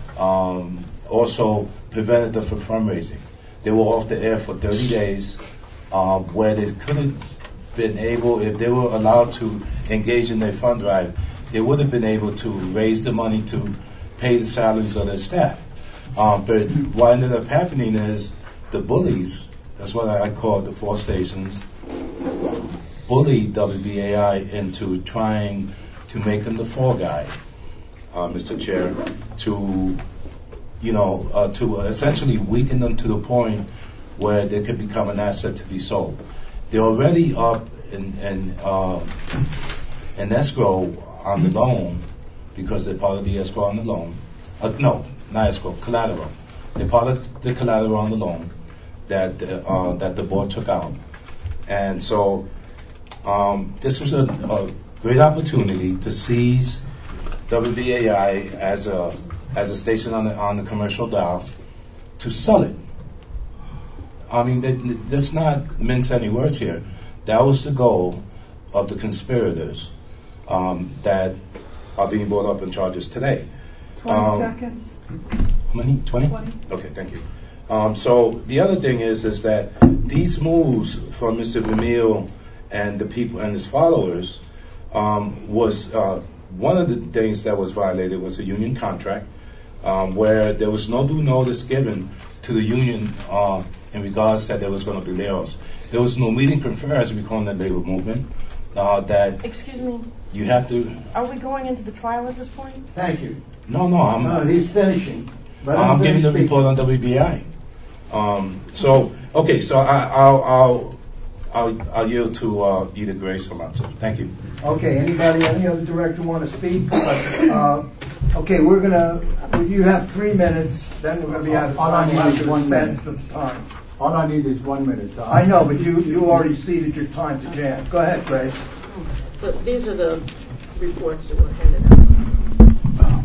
L: also prevented them from fundraising. They were off the air for 30 days, where they could have been able, if they were allowed to engage in their fund drive, they would have been able to raise the money to pay the salaries of their staff. But what ended up happening is the bullies, that's what I call the 4 stations, bullied WBAI into trying to make them the fall guy, Mr. Chair, to essentially weaken them to the point where they could become an asset to be sold. They're already up in escrow on the loan because they're part of the escrow on the loan. No, not escrow, collateral. They're part of the collateral on the loan that the board took out. And so this was a great opportunity to seize WBAI as a station on the commercial dial, to sell it. I mean, let's not mince any words here. That was the goal of the conspirators that are being brought up in charges today.
F: 20 seconds.
L: How many? 20? Okay, thank you. So the other thing is that these moves from Mr. Vermeil and the people and his followers was one of the things that was violated was a union contract where there was no due notice given to the union in regards that there was going to be layoffs. There was no meeting confirmed, as we call in the labor movement, that
T: Excuse me,
L: you have to.
T: are we going into the trial at this point?
A: Thank you.
L: No,
A: he's finishing.
L: I'm giving the report on WBI. So I'll yield to either Grace or Matsu. Thank you.
A: Okay, any other director want to speak? Okay, you have 3 minutes, then we're going to be out of
E: All I
A: time.
E: need
A: We'll have
E: is
A: to
E: 1
A: extend
E: minute.
A: the time.
E: All I need is 1 minute. So
A: I know, but you already ceded your time to Jan. Go ahead, Grace.
T: But these are the reports that were handed out.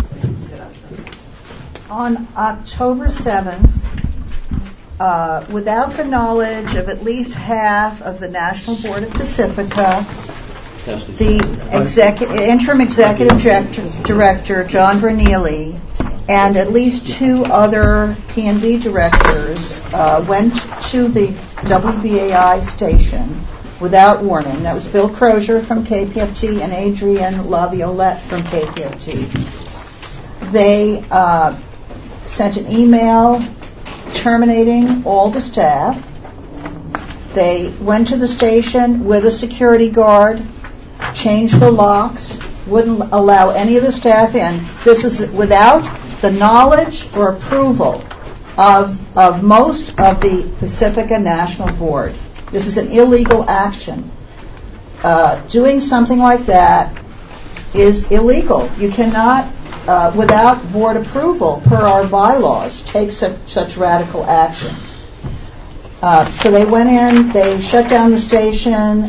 U: On October 7th, without the knowledge of at least half of the National Board of Pacifica, the interim executive director, John Vernili, and at least 2 other P&B directors went to the WBAI station without warning. That was Bill Crozier from KPFT and Adrienne Laviolette from KPFT. They sent an email terminating all the staff. They went to the station with a security guard, changed the locks, wouldn't allow any of the staff in. This is without the knowledge or approval of most of the Pacifica National Board. This is an illegal action. Doing something like that is illegal. You cannot, without board approval, per our bylaws, take such radical action. So they went in, they shut down the station,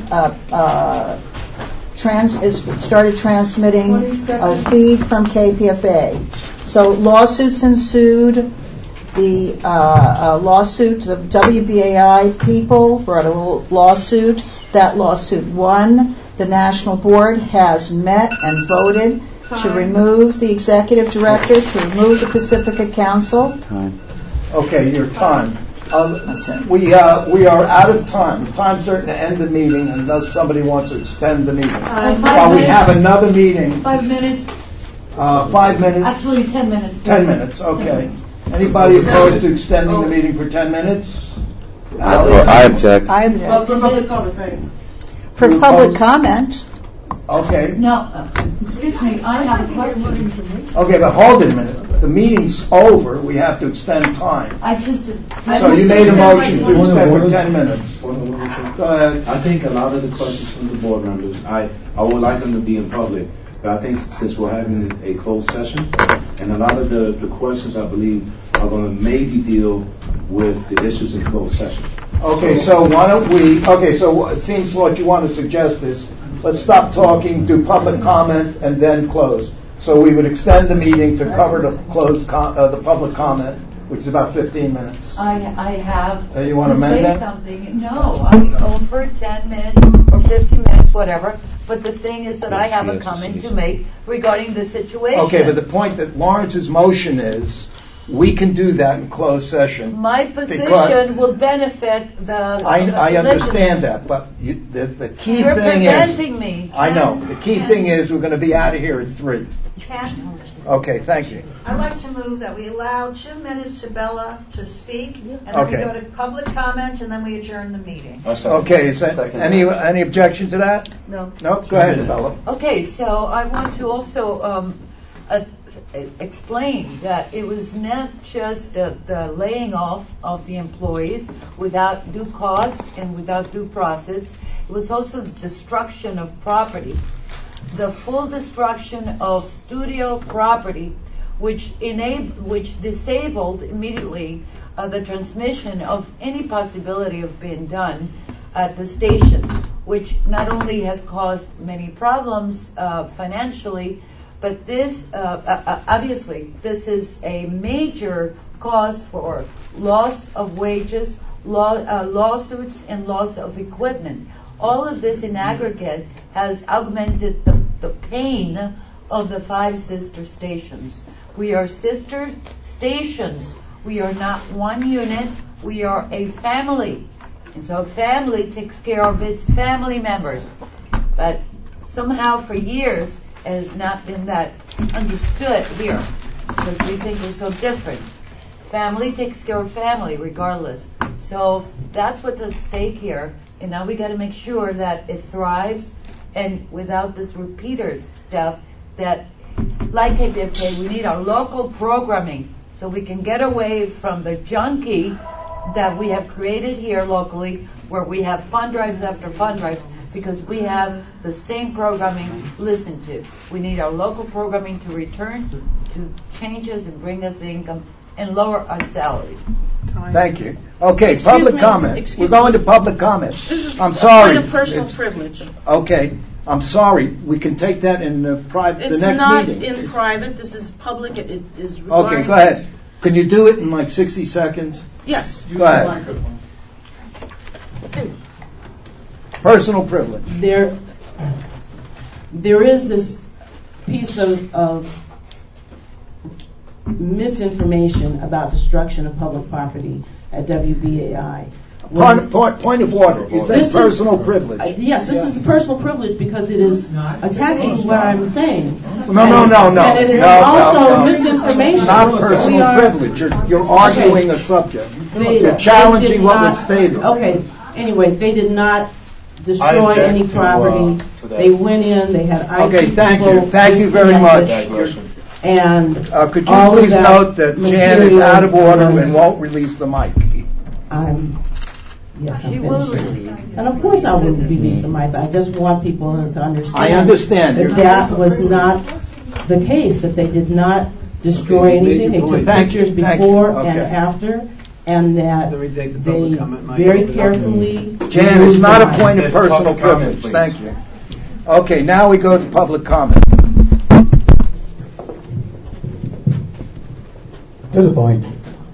U: started transmitting a feed from KPFA. So lawsuits ensued. The lawsuit of WBAI people brought a lawsuit. That lawsuit won. The National Board has met and voted to remove the executive director, to remove the Pacifica Council.
A: Okay, your time. We are out of time. Time's certain to end the meeting unless somebody wants to extend the meeting. We have another meeting.
B: 5 minutes.
A: 5 minutes.
B: Actually, 10 minutes.
A: 10 minutes, okay. Anybody opposed to extending the meeting for 10 minutes?
H: I object.
U: I object.
I: For public comment, right?
U: For public comment.
A: Okay.
B: No, excuse me, I have a question.
A: Okay, but hold it a minute. The meeting's over. We have to extend time. So you made a motion to extend for 10 minutes. Go ahead.
L: I think a lot of the questions from the board members, I would like them to be in public. But I think since we're having a closed session, and a lot of the questions I believe are going to maybe deal with the issues in closed session.
A: Okay, so why don't we, so it seems like you want to suggest this. Let's stop talking, do public comment, and then close. So we would extend the meeting to cover the the public comment, which is about 15 minutes.
B: I have
A: You want to amend
B: say
A: that?
B: something. No, I'm over 10 minutes or 50 minutes, whatever. But the thing is that I have a comment to make regarding the situation.
A: Okay, but the point that Lawrence's motion is, we can do that in closed session.
B: My position will benefit the
A: I understand that, but the key
B: You're
A: thing
B: preventing
A: is...
B: me.
A: I know. The key thing is we're going to be out of here at 3. Okay, thank you.
O: I'd like to move that we allow 2 minutes to Bella to speak, and then we
A: Okay.
O: go to public comment, and then we adjourn the meeting.
A: Okay, is that, any objection to that?
O: No.
A: No? Go ahead, Bella.
B: Okay, so I want to also explain that it was not just the laying off of the employees without due cause and without due process. It was also the destruction of property. The full destruction of studio property, which disabled immediately the transmission of any possibility of being done at the station, which not only has caused many problems financially, but this obviously this is a major cause for loss of wages, lawsuits, and loss of equipment. All of this in aggregate has augmented the pain of the 5 sister stations. We are sister stations. We are not one unit. We are a family. And so a family takes care of its family members. But somehow for years it has not been that understood here because we think we're so different. family takes care of family regardless. So that's what's at stake here. And now we got to make sure that it thrives, and without this repeater stuff, that like KPFK, we need our local programming so we can get away from the junkie that we have created here locally, where we have fund drives after fund drives, because we have the same programming listened to. We need our local programming to return to changes and bring us the income and lower our salaries.
A: Thank you. Okay,
T: Excuse
A: public
T: me.
A: comment.
T: Excuse
A: We're going
T: me.
A: to public comment.
T: This is
A: I'm
T: a
A: sorry.
T: point of personal
A: It's-
T: privilege.
A: Okay, I'm sorry. We can take that in the private, the
T: It's
A: next
T: not
A: meeting.
T: in private. This is public. It is regarding.
A: Okay, go ahead. Can you do it in like 60 seconds?
T: Yes.
A: Go ahead. Personal privilege.
T: There is this piece of misinformation about destruction of public property at WBAI.
A: Point of order. You say personal privilege.
T: Yes, this is personal privilege because it is attacking what I'm saying.
A: No.
T: And it is also misinformation.
A: Not
T: We
A: personal
T: are-
A: privilege. You're arguing a subject.
T: They-
A: You're challenging
T: they did
A: what
T: not-
A: was stated.
T: Okay. Anyway, they did not
A: I
T: destroy
A: object
T: any
A: to
T: property.
A: that.
T: They went in. They had IT
A: Okay, thank you.
T: people
A: Thank you very much.
T: disconnected. And
A: Could you
T: all of
A: please note that Jan is
T: material
A: out of order
T: was-
A: and won't release the mic?
T: Yes, I'm finished. And of course I will release the mic. I just want people to understand.
A: I understand.
T: That that was not the case, that they did not destroy anything. They took pictures before and after, and that they very carefully...
A: Jan, it's not a
T: removed
A: point
T: the
A: of
T: mic.
A: personal privilege. Thank you. Okay, now we go to public comment.
J: To the point.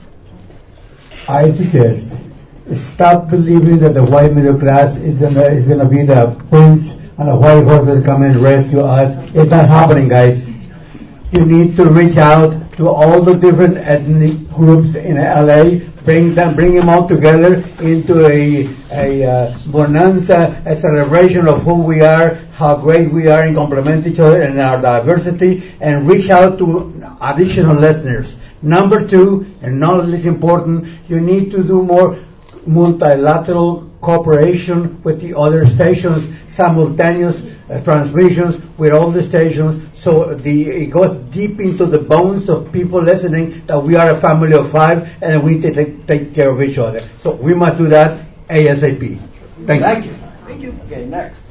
J: I suggest stop believing that the white middle class is gonna be the prince and the white horse that come and rescue us. It's not happening, guys. You need to reach out to all the different ethnic groups in LA, bring them all together into a bonanza, a celebration of who we are, how great we are and complement each other and our diversity, and reach out to additional listeners. Number two, and not least important, you need to do more multilateral cooperation with the other stations, simultaneous transmissions with all the stations, so it goes deep into the bones of people listening that we are a family of five and we need to take care of each other. So we must do that ASAP. Thank you.
A: Thank you. Okay, next.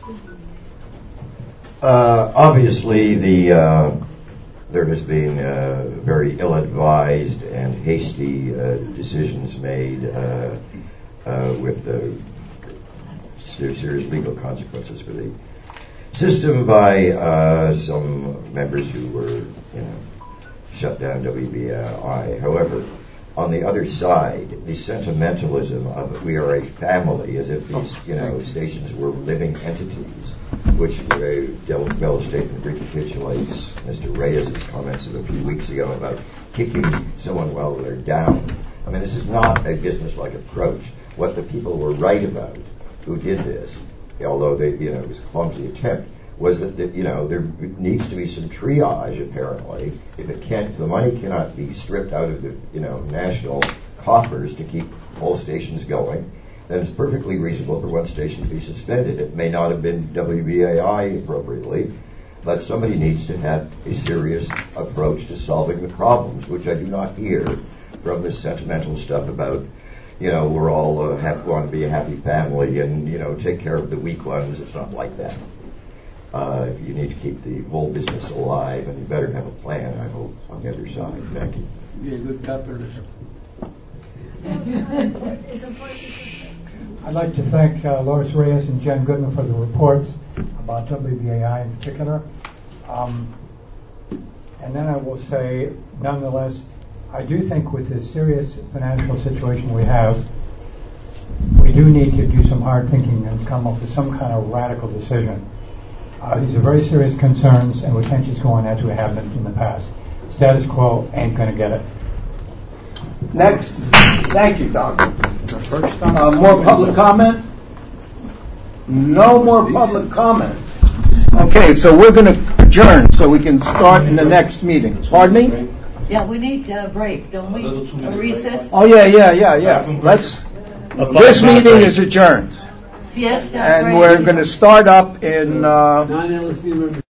V: Obviously, there has been very ill-advised and hasty decisions made with serious legal consequences for the system by some members who were, shut down WBAI. However, on the other side, the sentimentalism of we are a family, as if these, stations were living entities, which Bell statement recapitulates Mr. Reyes' comments of a few weeks ago about kicking someone while they're down. I mean, this is not a business-like approach. What the people were right about who did this, although it was a clumsy attempt, was that there needs to be some triage. Apparently, if the money cannot be stripped out of the national coffers to keep all stations going, then it's perfectly reasonable for one station to be suspended. It may not have been WBAI appropriately, but somebody needs to have a serious approach to solving the problems, which I do not hear from this sentimental stuff about, we're all want to be a happy family and, take care of the weak ones. It's not like that. You need to keep the whole business alive, and you better have a plan, I hope, on the other side. Thank you.
A: Be a good cupper.
Q: I'd like to thank Lois Reyes and Jen Goodman for the reports about WBAI in particular. And then I will say, nonetheless, I do think with this serious financial situation we have, we do need to do some hard thinking and come up with some kind of radical decision. These are very serious concerns, and we can't just go on as we have been in the past. Status quo ain't going to get it.
A: Next. Thank you, Doctor. More public comment? No more public comment. Okay, so we're going to adjourn so we can start in the next meeting. Pardon me?
B: Yeah, we need a break, don't we? A recess?
A: Oh, yeah. Let's, this meeting is adjourned.
B: Siesta
A: And
B: break.
A: we're going to start up in...
G: Non-LSB members.